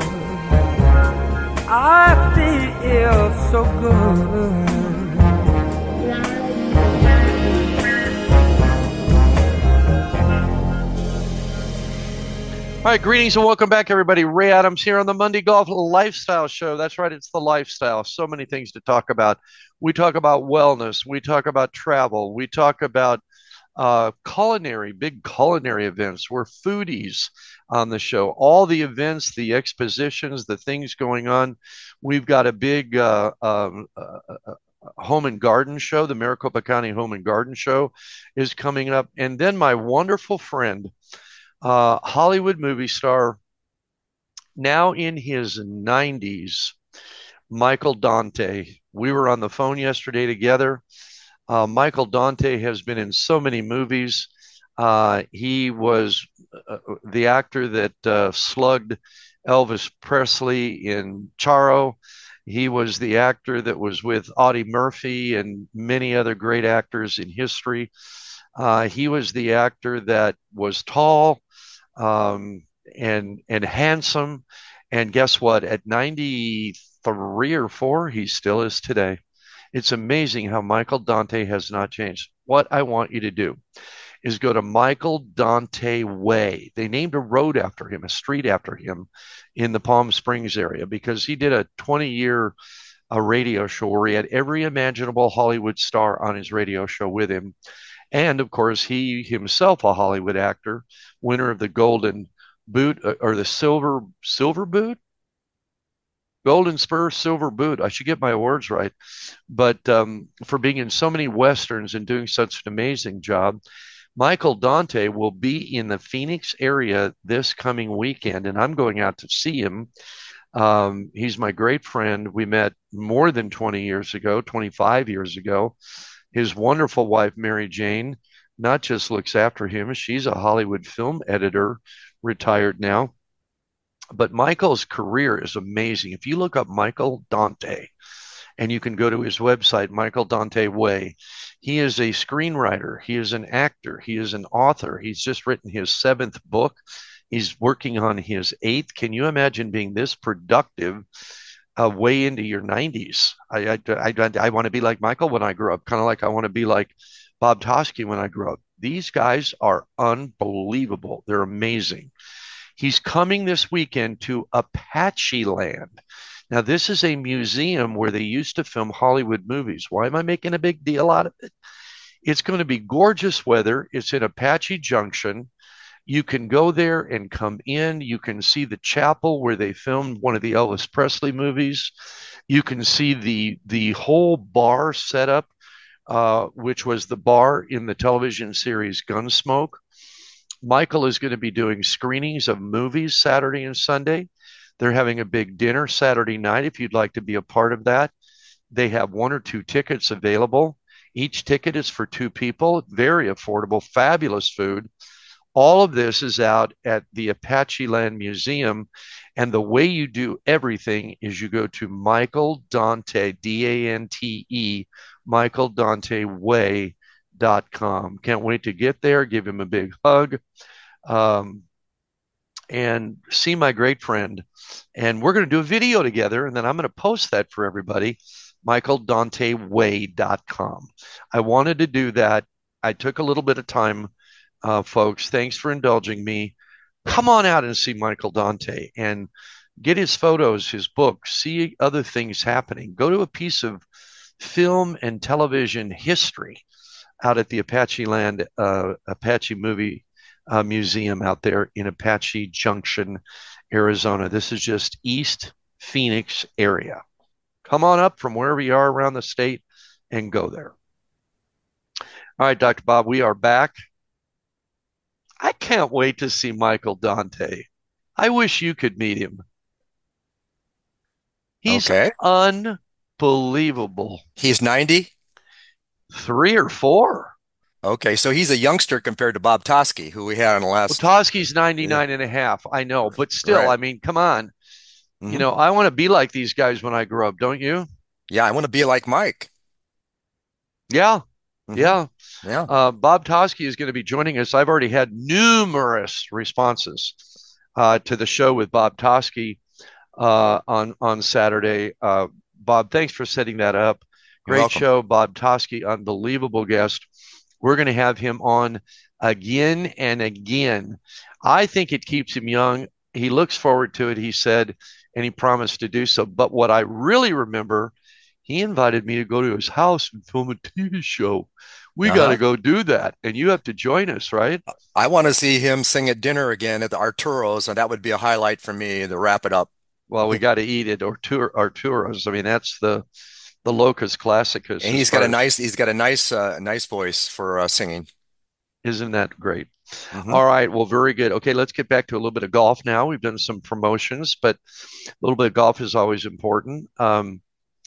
I feel so good. All right, greetings and welcome back, everybody. Ray Adams here on the Monday Golf Lifestyle Show. That's right, it's the lifestyle. So many things to talk about. We talk about wellness. We talk about travel. We talk about uh, culinary, big culinary events. We're foodies on the show. All the events, the expositions, the things going on. We've got a big uh, um, uh, uh, home and garden show. The Maricopa County Home and Garden Show is coming up. And then my wonderful friend, uh, Hollywood movie star, now in his nineties, Michael Dante. We were on the phone yesterday together. Uh, Michael Dante has been in so many movies. Uh, he was uh, the actor that uh, slugged Elvis Presley in Charo. He was the actor that was with Audie Murphy and many other great actors in history. Uh, he was the actor that was tall um, and and handsome. And guess what? At ninety-three or four, he still is today. It's amazing how Michael Dante has not changed. What I want you to do is go to Michael Dante Way. They named a road after him, a street after him in the Palm Springs area because he did a twenty-year uh, radio show where he had every imaginable Hollywood star on his radio show with him. And, of course, he himself a Hollywood actor, winner of the Golden Boot uh, or the Silver Silver Boot? Golden Spur, Silver Boot. I should get my words right. But um, for being in so many Westerns and doing such an amazing job, Michael Dante will be in the Phoenix area this coming weekend, and I'm going out to see him. Um, he's my great friend. We met more than twenty years ago, twenty-five years ago. His wonderful wife, Mary Jane, not just looks after him. She's a Hollywood film editor, retired now. But Michael's career is amazing. If you look up Michael Dante, and you can go to his website, Michael Dante Way, he is a screenwriter. He is an actor. He is an author. He's just written his seventh book. He's working on his eighth. Can you imagine being this productive uh, way into your nineties? I, I, I, I want to be like Michael when I grow up, kind of like I want to be like Bob Tosky when I grow up. These guys are unbelievable. They're amazing. He's coming this weekend to Apache Land. Now, this is a museum where they used to film Hollywood movies. Why am I making a big deal out of it? It's going to be gorgeous weather. It's in Apache Junction. You can go there and come in. You can see the chapel where they filmed one of the Elvis Presley movies. You can see the the whole bar setup, uh, which was the bar in the television series Gunsmoke. Michael is going to be doing screenings of movies Saturday and Sunday. They're having a big dinner Saturday night if you'd like to be a part of that. They have one or two tickets available. Each ticket is for two people, very affordable, fabulous food. All of this is out at the Apache Land Museum. And the way you do everything is you go to Michael Dante, D A N T E, michael dante way dot com. Can't wait to get there, give him a big hug, um, and see my great friend. And we're going to do a video together, and then I'm going to post that for everybody, michael dante way dot com. I wanted to do that. I took a little bit of time. Uh, folks, thanks for indulging me. Come on out and see Michael Dante and get his photos, his books, see other things happening. Go to a piece of film and television history out at the Apache Land, uh, Apache Movie uh, Museum out there in Apache Junction, Arizona. This is just East Phoenix area. Come on up from wherever you are around the state and go there. All right, Doctor Bob, we are back. I can't wait to see Michael Dante. I wish you could meet him. He's Okay. unbelievable. He's ninety? Three or four. Okay, so he's a youngster compared to Bob Toski, who we had on the Well, last. Toski's ninety-nine and a half. I know, but still, Right. I mean, come on. You Mhm. know, I want to be like these guys when I grow up, don't you? Yeah, I want to be like Mike. Yeah, Mhm. yeah. Yeah. Uh, Bob Toski is going to be joining us. I've already had numerous responses uh, to the show with Bob Toski uh, on on Saturday. Uh, Bob, thanks for setting that up. You're Great welcome. show, Bob Toski, unbelievable guest. We're going to have him on again and again. I think it keeps him young. He looks forward to it, he said, and he promised to do so. But what I really remember, he invited me to go to his house and film a T V show. We got to Uh-huh. go do that, and you have to join us, right? I want to see him sing at dinner again at the Arturo's, and that would be a highlight for me to wrap it up. Well, we got to eat at Artur- Arturo's. I mean, that's the the locus classicus. And as he's got far a as- nice he's got a nice uh, nice voice for uh, singing. Isn't that great? Mhm. All right. Well, very good. Okay, let's get back to a little bit of golf now. We've done some promotions, but a little bit of golf is always important. Um,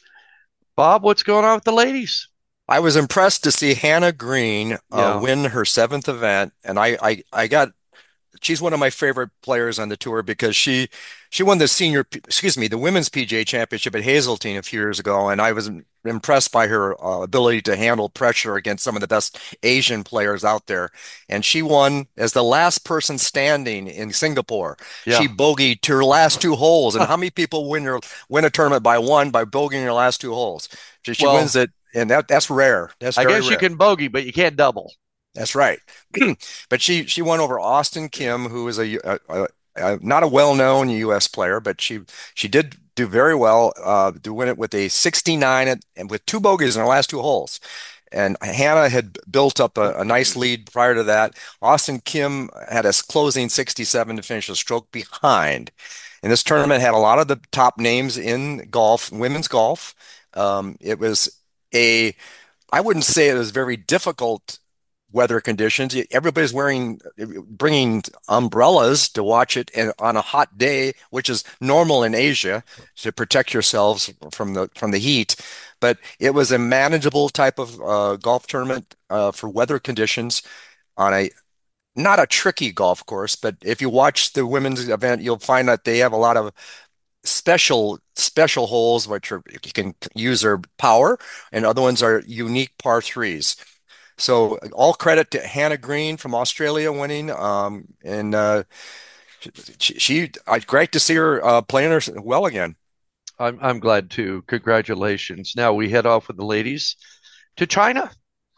Bob, what's going on with the ladies? I was impressed to see Hannah Green uh, Yeah. win her seventh event, and I, I I got she's one of my favorite players on the tour because she she won the senior excuse me the women's P G A championship at Hazeltine a few years ago, and I was impressed by her uh, ability to handle pressure against some of the best Asian players out there. And she won as the last person standing in Singapore. Yeah. She bogeyed to her last two holes, and how many people win her win a tournament by one by bogeying her last two holes? She, she Well, wins it, and that that's rare. That's I very guess you rare. can bogey, but you can't double. That's right. But she she won over Austin Kim, who is a, a, a, a not a well-known U S player, but she she did do very well uh, to win it with a sixty-nine and, and with two bogeys in her last two holes. And Hannah had built up a, a nice lead prior to that. Austin Kim had a closing sixty-seven to finish a stroke behind. And this tournament had a lot of the top names in golf, women's golf. Um, it was a I wouldn't say it was very difficult weather conditions. Everybody's wearing, bringing umbrellas to watch it and on a hot day, which is normal in Asia to protect yourselves from the from the heat. But it was a manageable type of uh, golf tournament uh, for weather conditions on a not a tricky golf course. But if you watch the women's event, you'll find that they have a lot of special special holes which are you can use their power, and other ones are unique par threes. So all credit to Hannah Green from Australia winning. Um, and uh, she, she I, great to see her uh, playing her well again. I'm I'm glad too. Congratulations. Now we head off with the ladies to China.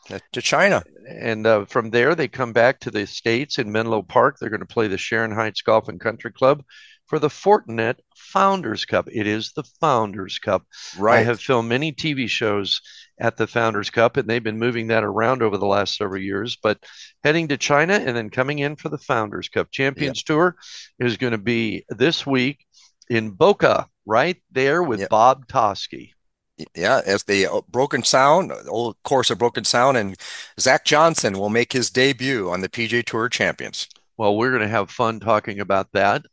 To China. And uh, from there, they come back to the States in Menlo Park. They're going to play the Sharon Heights Golf and Country Club for the Fortinet Founders Cup. It is the Founders Cup. Right. I have filmed many T V shows at the Founders Cup, and they've been moving that around over the last several years. But heading to China and then coming in for the Founders Cup. Champions yep. Tour is going to be this week in Boca, right there with yep. Bob Toski. Yeah, as the Broken Sound, old course of Broken Sound, and Zach Johnson will make his debut on the P G A Tour Champions. Well, we're going to have fun talking about that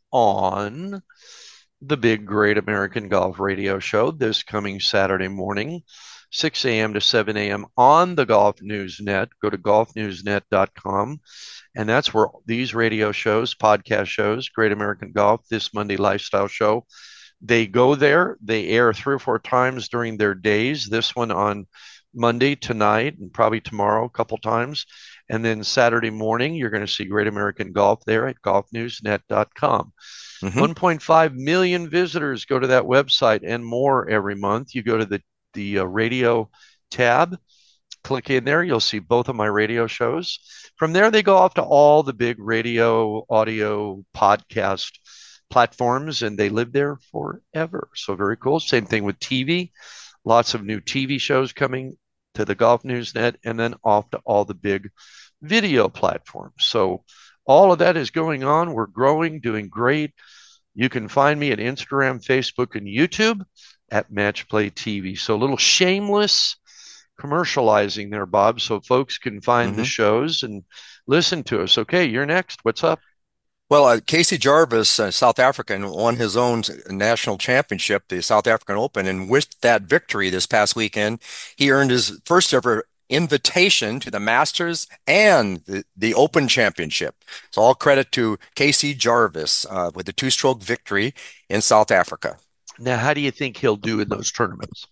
on the Big Great American Golf Radio Show this coming Saturday morning, six a.m. to seven a.m. on the Golf News Net. Go to golf news net dot com, and that's where these radio shows, podcast shows, Great American Golf, This Monday Lifestyle Show, they go there. They air three or four times during their days. This one on Monday, tonight, and probably tomorrow a couple times. And then Saturday morning, you're going to see Great American Golf there at golf news net dot com. Mm-hmm. one point five million visitors go to that website and more every month. You go to the, the uh, radio tab, click in there. You'll see both of my radio shows. From there, they go off to all the big radio, audio, podcast platforms, and they live there forever. So very cool. Same thing with T V. Lots of new T V shows coming to the Golf News Net, and then off to all the big video platforms. So all of that is going on. We're growing, doing great. You can find me at Instagram, Facebook, and YouTube at Match Play T V. So a little shameless commercializing there, Bob, so folks can find mm-hmm. the shows and listen to us. Okay, you're next. What's up? Well, uh, Casey Jarvis, uh, South African, won his own national championship, the South African Open, and with that victory this past weekend, he earned his first ever invitation to the Masters and the, the Open Championship. So all credit to Casey Jarvis uh, with the two-stroke victory in South Africa. Now, how do you think he'll do in those tournaments?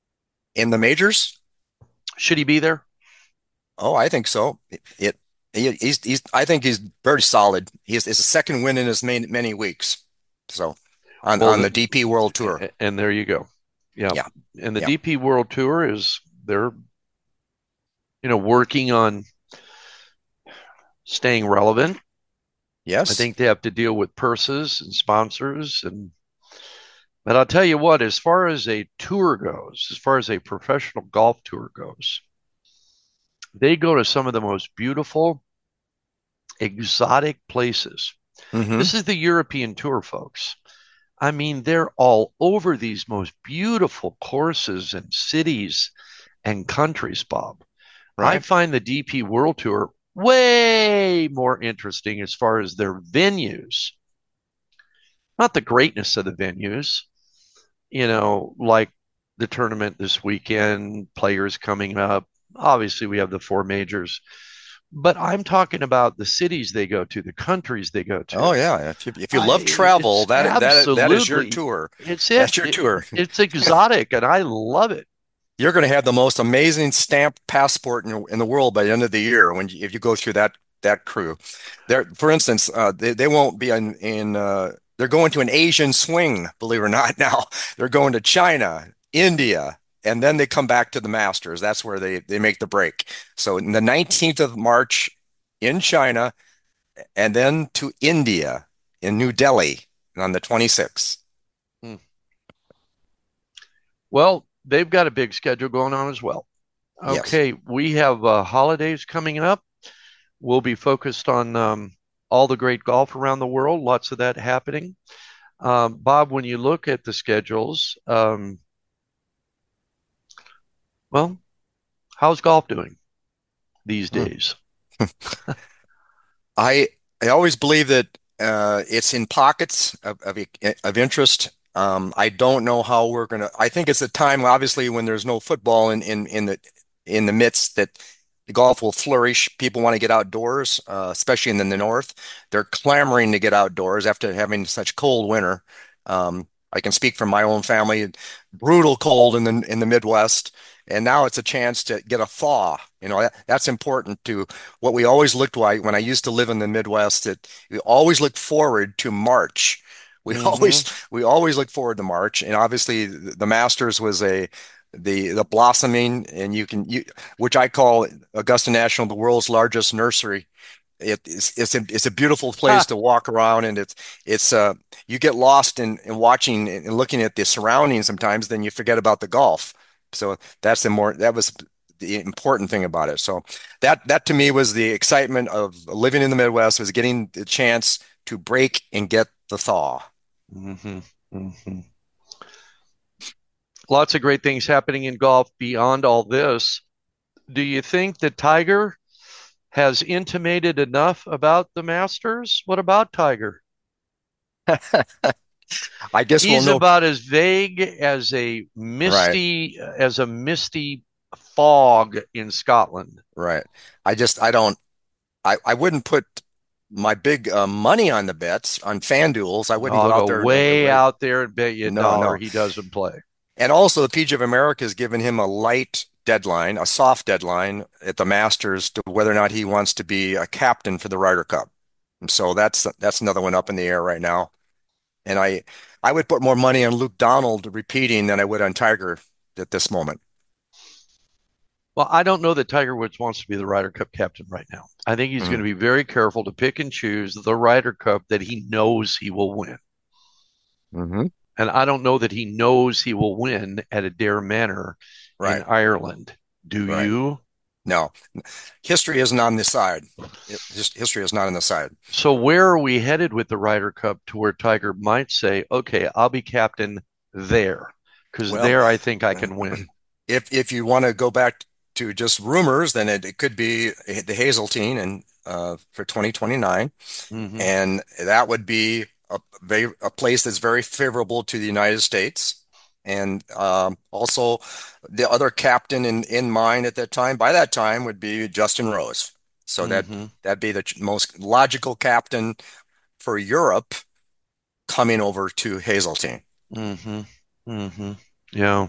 In the majors? Should he be there? Oh, I think so. It, it He, he's, he's, I think he's very solid. He's, it's a second win in as many, many weeks. So on, well, on the, the D P World Tour. And there you go. Yeah. yeah. And the yeah. D P World Tour is, they're, you know, working on staying relevant. Yes. I think they have to deal with purses and sponsors. And, but I'll tell you what, as far as a tour goes, as far as a professional golf tour goes, they go to some of the most beautiful, exotic places. Mm-hmm. This is the European tour, folks. I mean, they're all over these most beautiful courses and cities and countries, Bob. Right. I find the D P World Tour way more interesting as far as their venues. Not the greatness of the venues, you know, like the tournament this weekend, players coming up. Obviously, we have the four majors, but I'm talking about the cities they go to, the countries they go to. Oh yeah, if you, if you love I, travel, that, that that is your tour. It's it. That's your it, tour. It's exotic, and I love it. You're going to have the most amazing stamped passport in, in the world by the end of the year when you, if you go through that that crew. There, for instance, uh, they they won't be in in. Uh, they're going to an Asian swing, believe it or not. Now they're going to China, India. And then they come back to the Masters. That's where they, they make the break. So in the nineteenth of March in China, and then to India in New Delhi on the twenty-sixth. Hmm. Well, they've got a big schedule going on as well. Okay, yes. We have uh, holidays coming up. We'll be focused on um, all the great golf around the world. Lots of that happening. Um, Bob, when you look at the schedules, um, well, how's golf doing these days? I I always believe that uh, it's in pockets of of, of interest. Um, I don't know how we're gonna. I think it's a time, obviously, when there's no football in in in the in the midst, that the golf will flourish. People want to get outdoors, uh, especially in the, in the north. They're clamoring to get outdoors after having such cold winter. Um, I can speak from my own family. Brutal cold in the in the Midwest. And now it's a chance to get a thaw. You know, that, that's important to what we always looked like when I used to live in the Midwest. That we always look forward to March. We mm-hmm. always we always look forward to March. And obviously, the Masters was a the the blossoming, and you can you which I call Augusta National the world's largest nursery. It, it's it's a it's a beautiful place Ha. to walk around, and it's it's uh you get lost in, in watching and looking at the surroundings sometimes, then you forget about the golf. So that's the more that was the important thing about it. So that that to me was the excitement of living in the Midwest, was getting the chance to break and get the thaw. Mm-hmm. Mm-hmm. Lots of great things happening in golf beyond all this. Do you think that Tiger has intimated enough about the Masters? What about Tiger? I guess we'll He's know. about as vague as a Right, misty as a misty fog in Scotland. right. I just I don't I I wouldn't put my big uh, money on the bets on FanDuels. I wouldn't go I'll out go there and way right. out there and bet you a No, dollar no. he doesn't play. And also, the P G A of America has given him a light deadline, a soft deadline at the Masters to whether or not he wants to be a captain for the Ryder Cup. And so that's that's another one up in the air right now. And I I would put more money on Luke Donald repeating than I would on Tiger at this moment. Well, I don't know that Tiger Woods wants to be the Ryder Cup captain right now. I think he's Mhm. going to be very careful to pick and choose the Ryder Cup that he knows he will win. Mhm. And I don't know that he knows he will win at Adair Manor in Right, Ireland. Do right. you? No, history isn't on this side. It, his- history is not on the side. So where are we headed with the Ryder Cup to where Tiger might say, okay, I'll be captain there? Because Well, there I think I can win. if if you want to go back to just rumors, then it, it could be the Hazeltine and uh, for twenty twenty-nine, Mhm. and that would be a very a place that's very favorable to the United States, and um, also the other captain in in mind at that time by that time would be Justin Rose. So that Mhm. that'd be the ch- most logical captain for Europe coming over to Hazeltine. Mhm. Mhm. Yeah.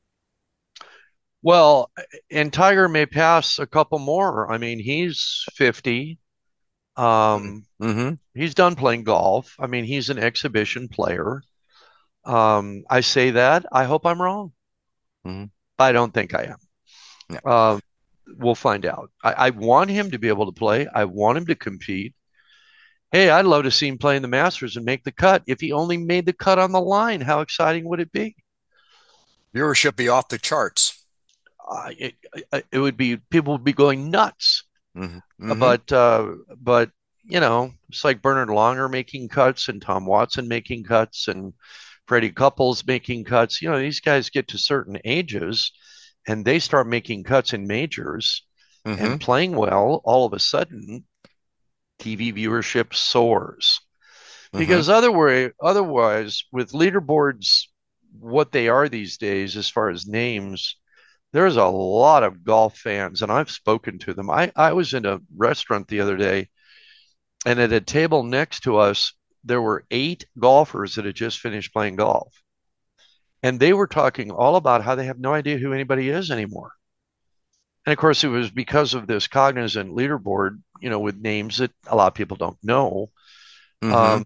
Well, and Tiger may pass a couple more. I mean, he's fifty. Um, Mm-hmm. he's done playing golf. I mean, he's an exhibition player. Um, I say that. I hope I'm wrong. Mm-hmm. I don't think I am. Yeah. Um, we'll find out. I, I want him to be able to play. I want him to compete. Hey, I'd love to see him play in the Masters and make the cut. If he only made the cut on the line, how exciting would it be? Viewership be off the charts. Uh, it, it would be people would be going nuts. Mm-hmm. Uh, Mm-hmm. But uh, but you know, it's like Bernard Longer making cuts and Tom Watson making cuts and Freddie Couples making cuts. You know, these guys get to certain ages and they start making cuts in majors Mm-hmm. and playing well. All of a sudden, T V viewership soars Mm-hmm. because otherwise, otherwise, with leaderboards, what they are these days as far as names, there's a lot of golf fans, and I've spoken to them. I, I was in a restaurant the other day, and at a table next to us, there were eight golfers that had just finished playing golf. And they were talking all about how they have no idea who anybody is anymore. And of course, it was because of this Cognizant leaderboard, you know, with names that a lot of people don't know. Mm-hmm. Um,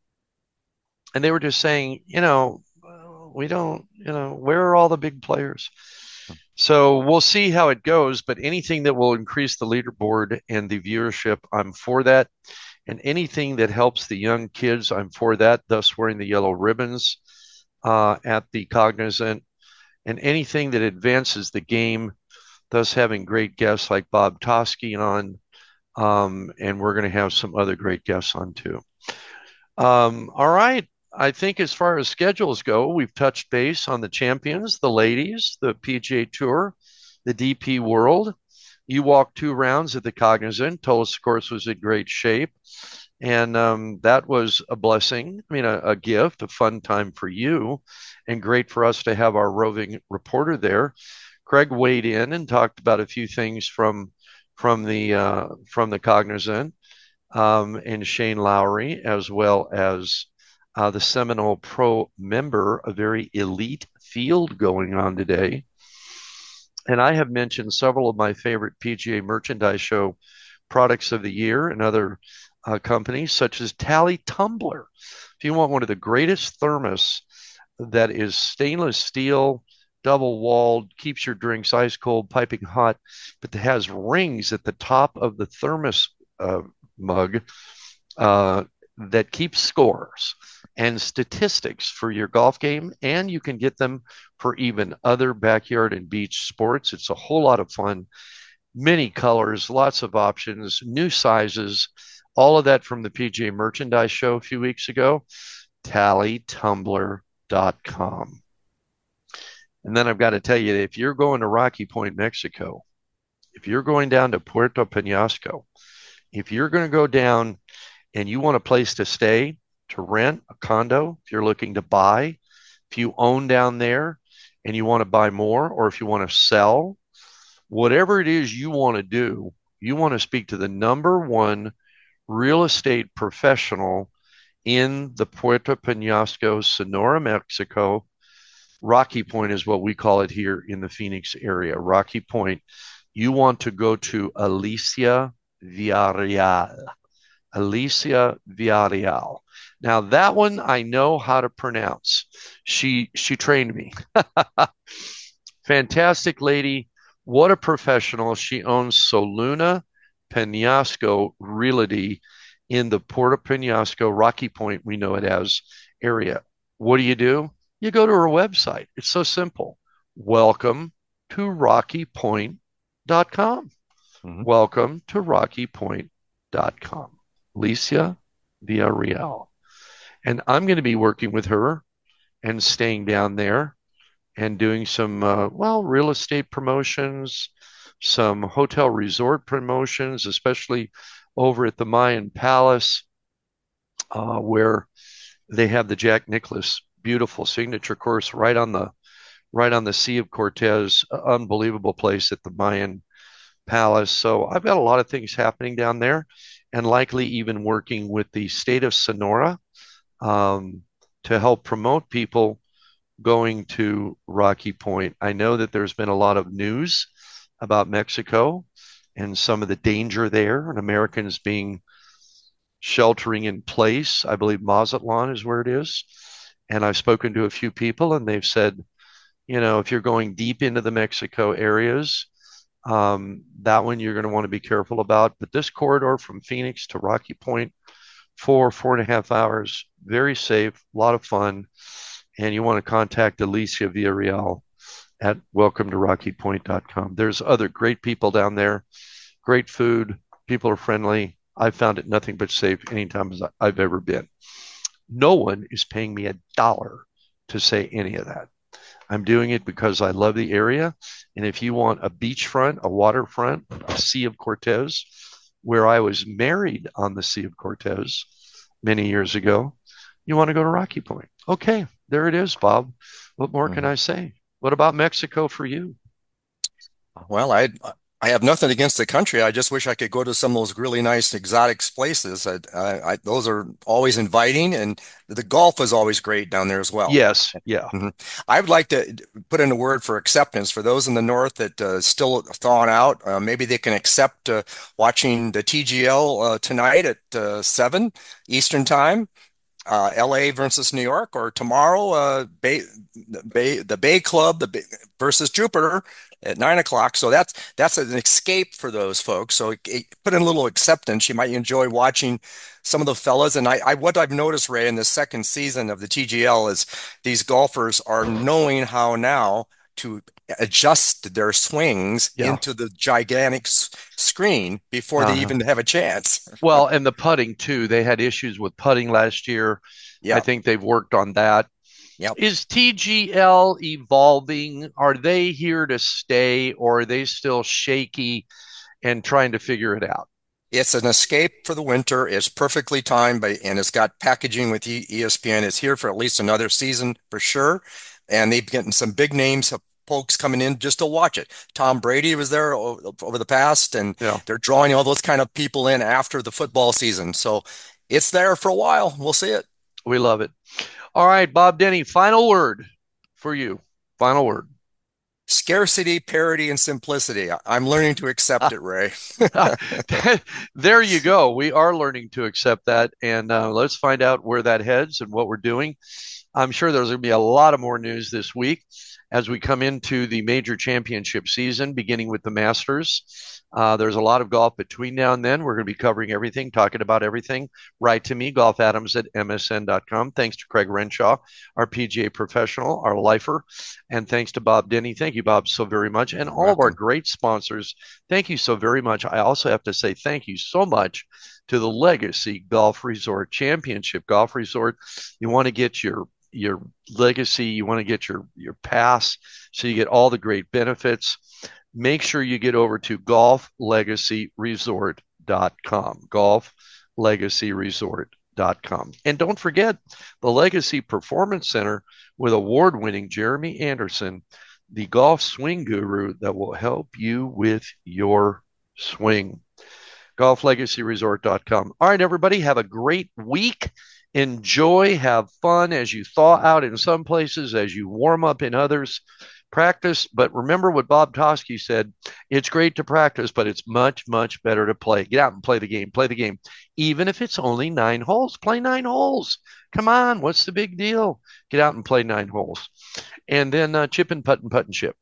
and they were just saying, you know, we don't, you know, where are all the big players? So we'll see how it goes, but anything that will increase the leaderboard and the viewership, I'm for that. And anything that helps the young kids, I'm for that, thus wearing the yellow ribbons uh, at the Cognizant. And anything that advances the game, thus having great guests like Bob Toski on. Um, and we're going to have some other great guests on too. Um, all right. I think as far as schedules go, we've touched base on the champions, the ladies, the P G A Tour, the D P World. You walked two rounds at the Cognizant. Tullis, of course, was in great shape. And um, that was a blessing. I mean, a, a gift, a fun time for you, and great for us to have our roving reporter there. Craig weighed in and talked about a few things from from the uh, from the Cognizant, um, and Shane Lowry, as well as uh, the Seminole Pro member, a very elite field going on today. And I have mentioned several of my favorite P G A Merchandise Show products of the year and other uh, companies, such as Tally Tumbler. If you want one of the greatest thermos that is stainless steel double walled, keeps your drinks ice cold, piping hot, but it has rings at the top of the thermos uh, mug uh, that keep scores and statistics for your golf game, and you can get them for even other backyard and beach sports. It's a whole lot of fun. Many colors, lots of options, new sizes, all of that from the P G A Merchandise Show a few weeks ago. Tally Tumbler dot com. And then I've got to tell you, if you're going to Rocky Point, Mexico, if you're going down to Puerto Penasco, if you're going to go down and you want a place to stay, to rent a condo, if you're looking to buy, if you own down there and you want to buy more, or if you want to sell, whatever it is you want to do, you want to speak to the number one real estate professional in the Puerto Penasco, Sonora, Mexico. Rocky Point is what we call it here in the Phoenix area. Rocky Point. You want to go to Alicia Villarreal. Alicia Villarreal. Now that one I know how to pronounce. She she trained me. Fantastic lady. What a professional. She owns Soluna Penasco Realty in the Puerto Penasco, Rocky Point, we know it as, area. What do you do? You go to her website. It's so simple. Welcome to rocky point dot com. Mm-hmm. Welcome to rocky point dot com. Alicia Villarreal. And I'm going to be working with her and staying down there and doing some, uh, well, real estate promotions, some hotel resort promotions, especially over at the Mayan Palace, uh, where they have the Jack Nicklaus beautiful signature course right on the right on the Sea of Cortez. Unbelievable place at the Mayan Palace. So I've got a lot of things happening down there, and likely even working with the state of Sonora um, to help promote people going to Rocky Point. I know that there's been a lot of news about Mexico and some of the danger there, and Americans being sheltering in place. I believe Mazatlan is where it is. And I've spoken to a few people, and they've said, you know, if you're going deep into the Mexico areas, um, that one you're going to want to be careful about. But this corridor from Phoenix to Rocky Point, four, four and a half hours, very safe, a lot of fun. And you want to contact Alicia Villarreal at welcome to rocky point dot com. There's other great people down there, great food, people are friendly. I've found it nothing but safe anytime I've ever been. No one is paying me a dollar to say any of that. I'm doing it because I love the area. And if you want a beachfront, a waterfront, a Sea of Cortez, where I was married on the Sea of Cortez many years ago, you want to go to Rocky Point. Okay, there it is, Bob. What more mm-hmm. can I say? What about Mexico for you? Well, I I have nothing against the country. I just wish I could go to some of those really nice exotic places. I, I, I, those are always inviting, and the golf is always great down there as well. Yes, yeah. Mm-hmm. I would like to put in a word for acceptance for those in the north that uh, still thawing out. Uh, maybe they can accept uh, watching the T G L uh, tonight at uh, seven Eastern time. Uh, L A versus New York, or tomorrow, uh, Bay, Bay, the Bay Club the Bay versus Jupiter at nine o'clock. So that's that's an escape for those folks. So it, it, put in a little acceptance. You might enjoy watching some of the fellas. And I, I what I've noticed, Ray, in the second season of the T G L is these golfers are knowing how now to adjust their swings yeah. into the gigantic s- screen before uh-huh. they even have a chance. Well, and the putting too. They had issues with putting last year. Yep. I think they've worked on that. Yep. Is T G L evolving? Are they here to stay, or are they still shaky and trying to figure it out? It's an escape for the winter. It's perfectly timed, by, and it's got packaging with E S P N. It's here for at least another season for sure. And they've gotten some big names of folks coming in just to watch it. Tom Brady was there over the past, and yeah. they're drawing all those kind of people in after the football season. So it's there for a while. We'll see it. We love it. All right, Bob Denny, final word for you. Final word. Scarcity, parity, and simplicity. I'm learning to accept it, Ray. There you go. We are learning to accept that. And uh, let's find out where that heads and what we're doing. I'm sure there's going to be a lot of more news this week as we come into the major championship season, beginning with the Masters. Uh, there's a lot of golf between now and then. We're going to be covering everything, talking about everything. Write to me, golf adams at m s n dot com. Thanks to Craig Renshaw, our P G A professional, our lifer. And thanks to Bob Denny. Thank you, Bob, so very much. And all of our great sponsors. Thank you so very much. I also have to say thank you so much to the Legacy Golf Resort Championship Golf Resort. You want to get your your legacy, you want to get your your pass so you get all the great benefits. Make sure you get over to golf legacy resort dot com, golf legacy resort dot com. And don't forget the Legacy Performance Center with award-winning Jeremy Anderson, the golf swing guru that will help you with your swing. golf legacy resort dot com. All right, everybody, have a great week. Enjoy, have fun as you thaw out in some places, as you warm up in others. Practice, but remember what Bob Toski said, it's great to practice, but it's much, much better to play. Get out and play the game, play the game. Even if it's only nine holes, play nine holes. Come on, what's the big deal? Get out and play nine holes. And then uh, chip and putt and putt and chip.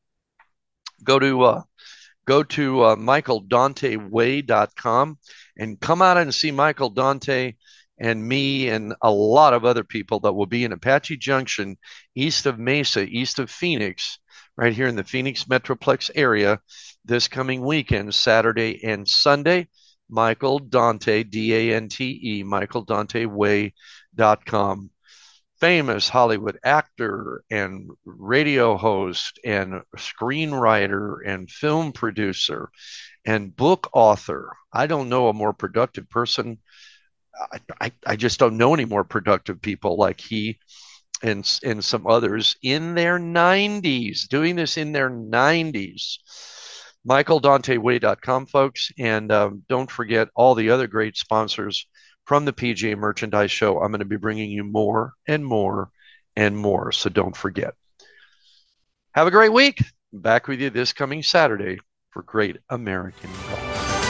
Go to uh, go to uh, michael dante way dot com and come out and see Michael Dante and me and a lot of other people that will be in Apache Junction, east of Mesa, east of Phoenix, right here in the Phoenix Metroplex area this coming weekend, Saturday and Sunday. Michael Dante, D A N T E, michael dante way dot com. Famous Hollywood actor and radio host and screenwriter and film producer and book author. I don't know a more productive person. I, I, I just don't know any more productive people like he and, and some others in their nineties, doing this in their nineties. michael dante way dot com, folks. And um, don't forget all the other great sponsors from the P G A Merchandise Show. I'm going to be bringing you more and more and more, so don't forget. Have a great week. Back with you this coming Saturday for Great American Golf.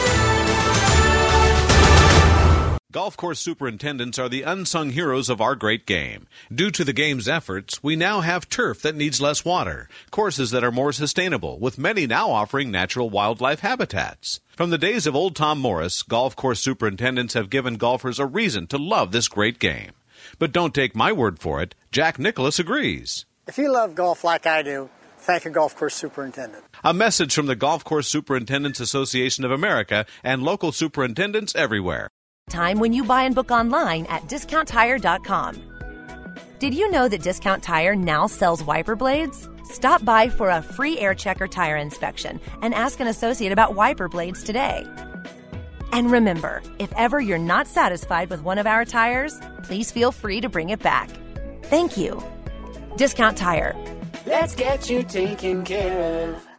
Golf course superintendents are the unsung heroes of our great game. Due to the game's efforts, we now have turf that needs less water, courses that are more sustainable, with many now offering natural wildlife habitats. From the days of old Tom Morris, golf course superintendents have given golfers a reason to love this great game. But don't take my word for it. Jack Nicklaus agrees. If you love golf like I do, thank a golf course superintendent. A message from the Golf Course Superintendents Association of America and local superintendents everywhere. Time when you buy and book online at discount tire dot com. Did you know that Discount Tire now sells wiper blades? Stop by for a free air checker tire inspection and ask an associate about wiper blades today. And remember, if ever you're not satisfied with one of our tires, please feel free to bring it back. Thank you. Discount Tire. Let's get you taken care of.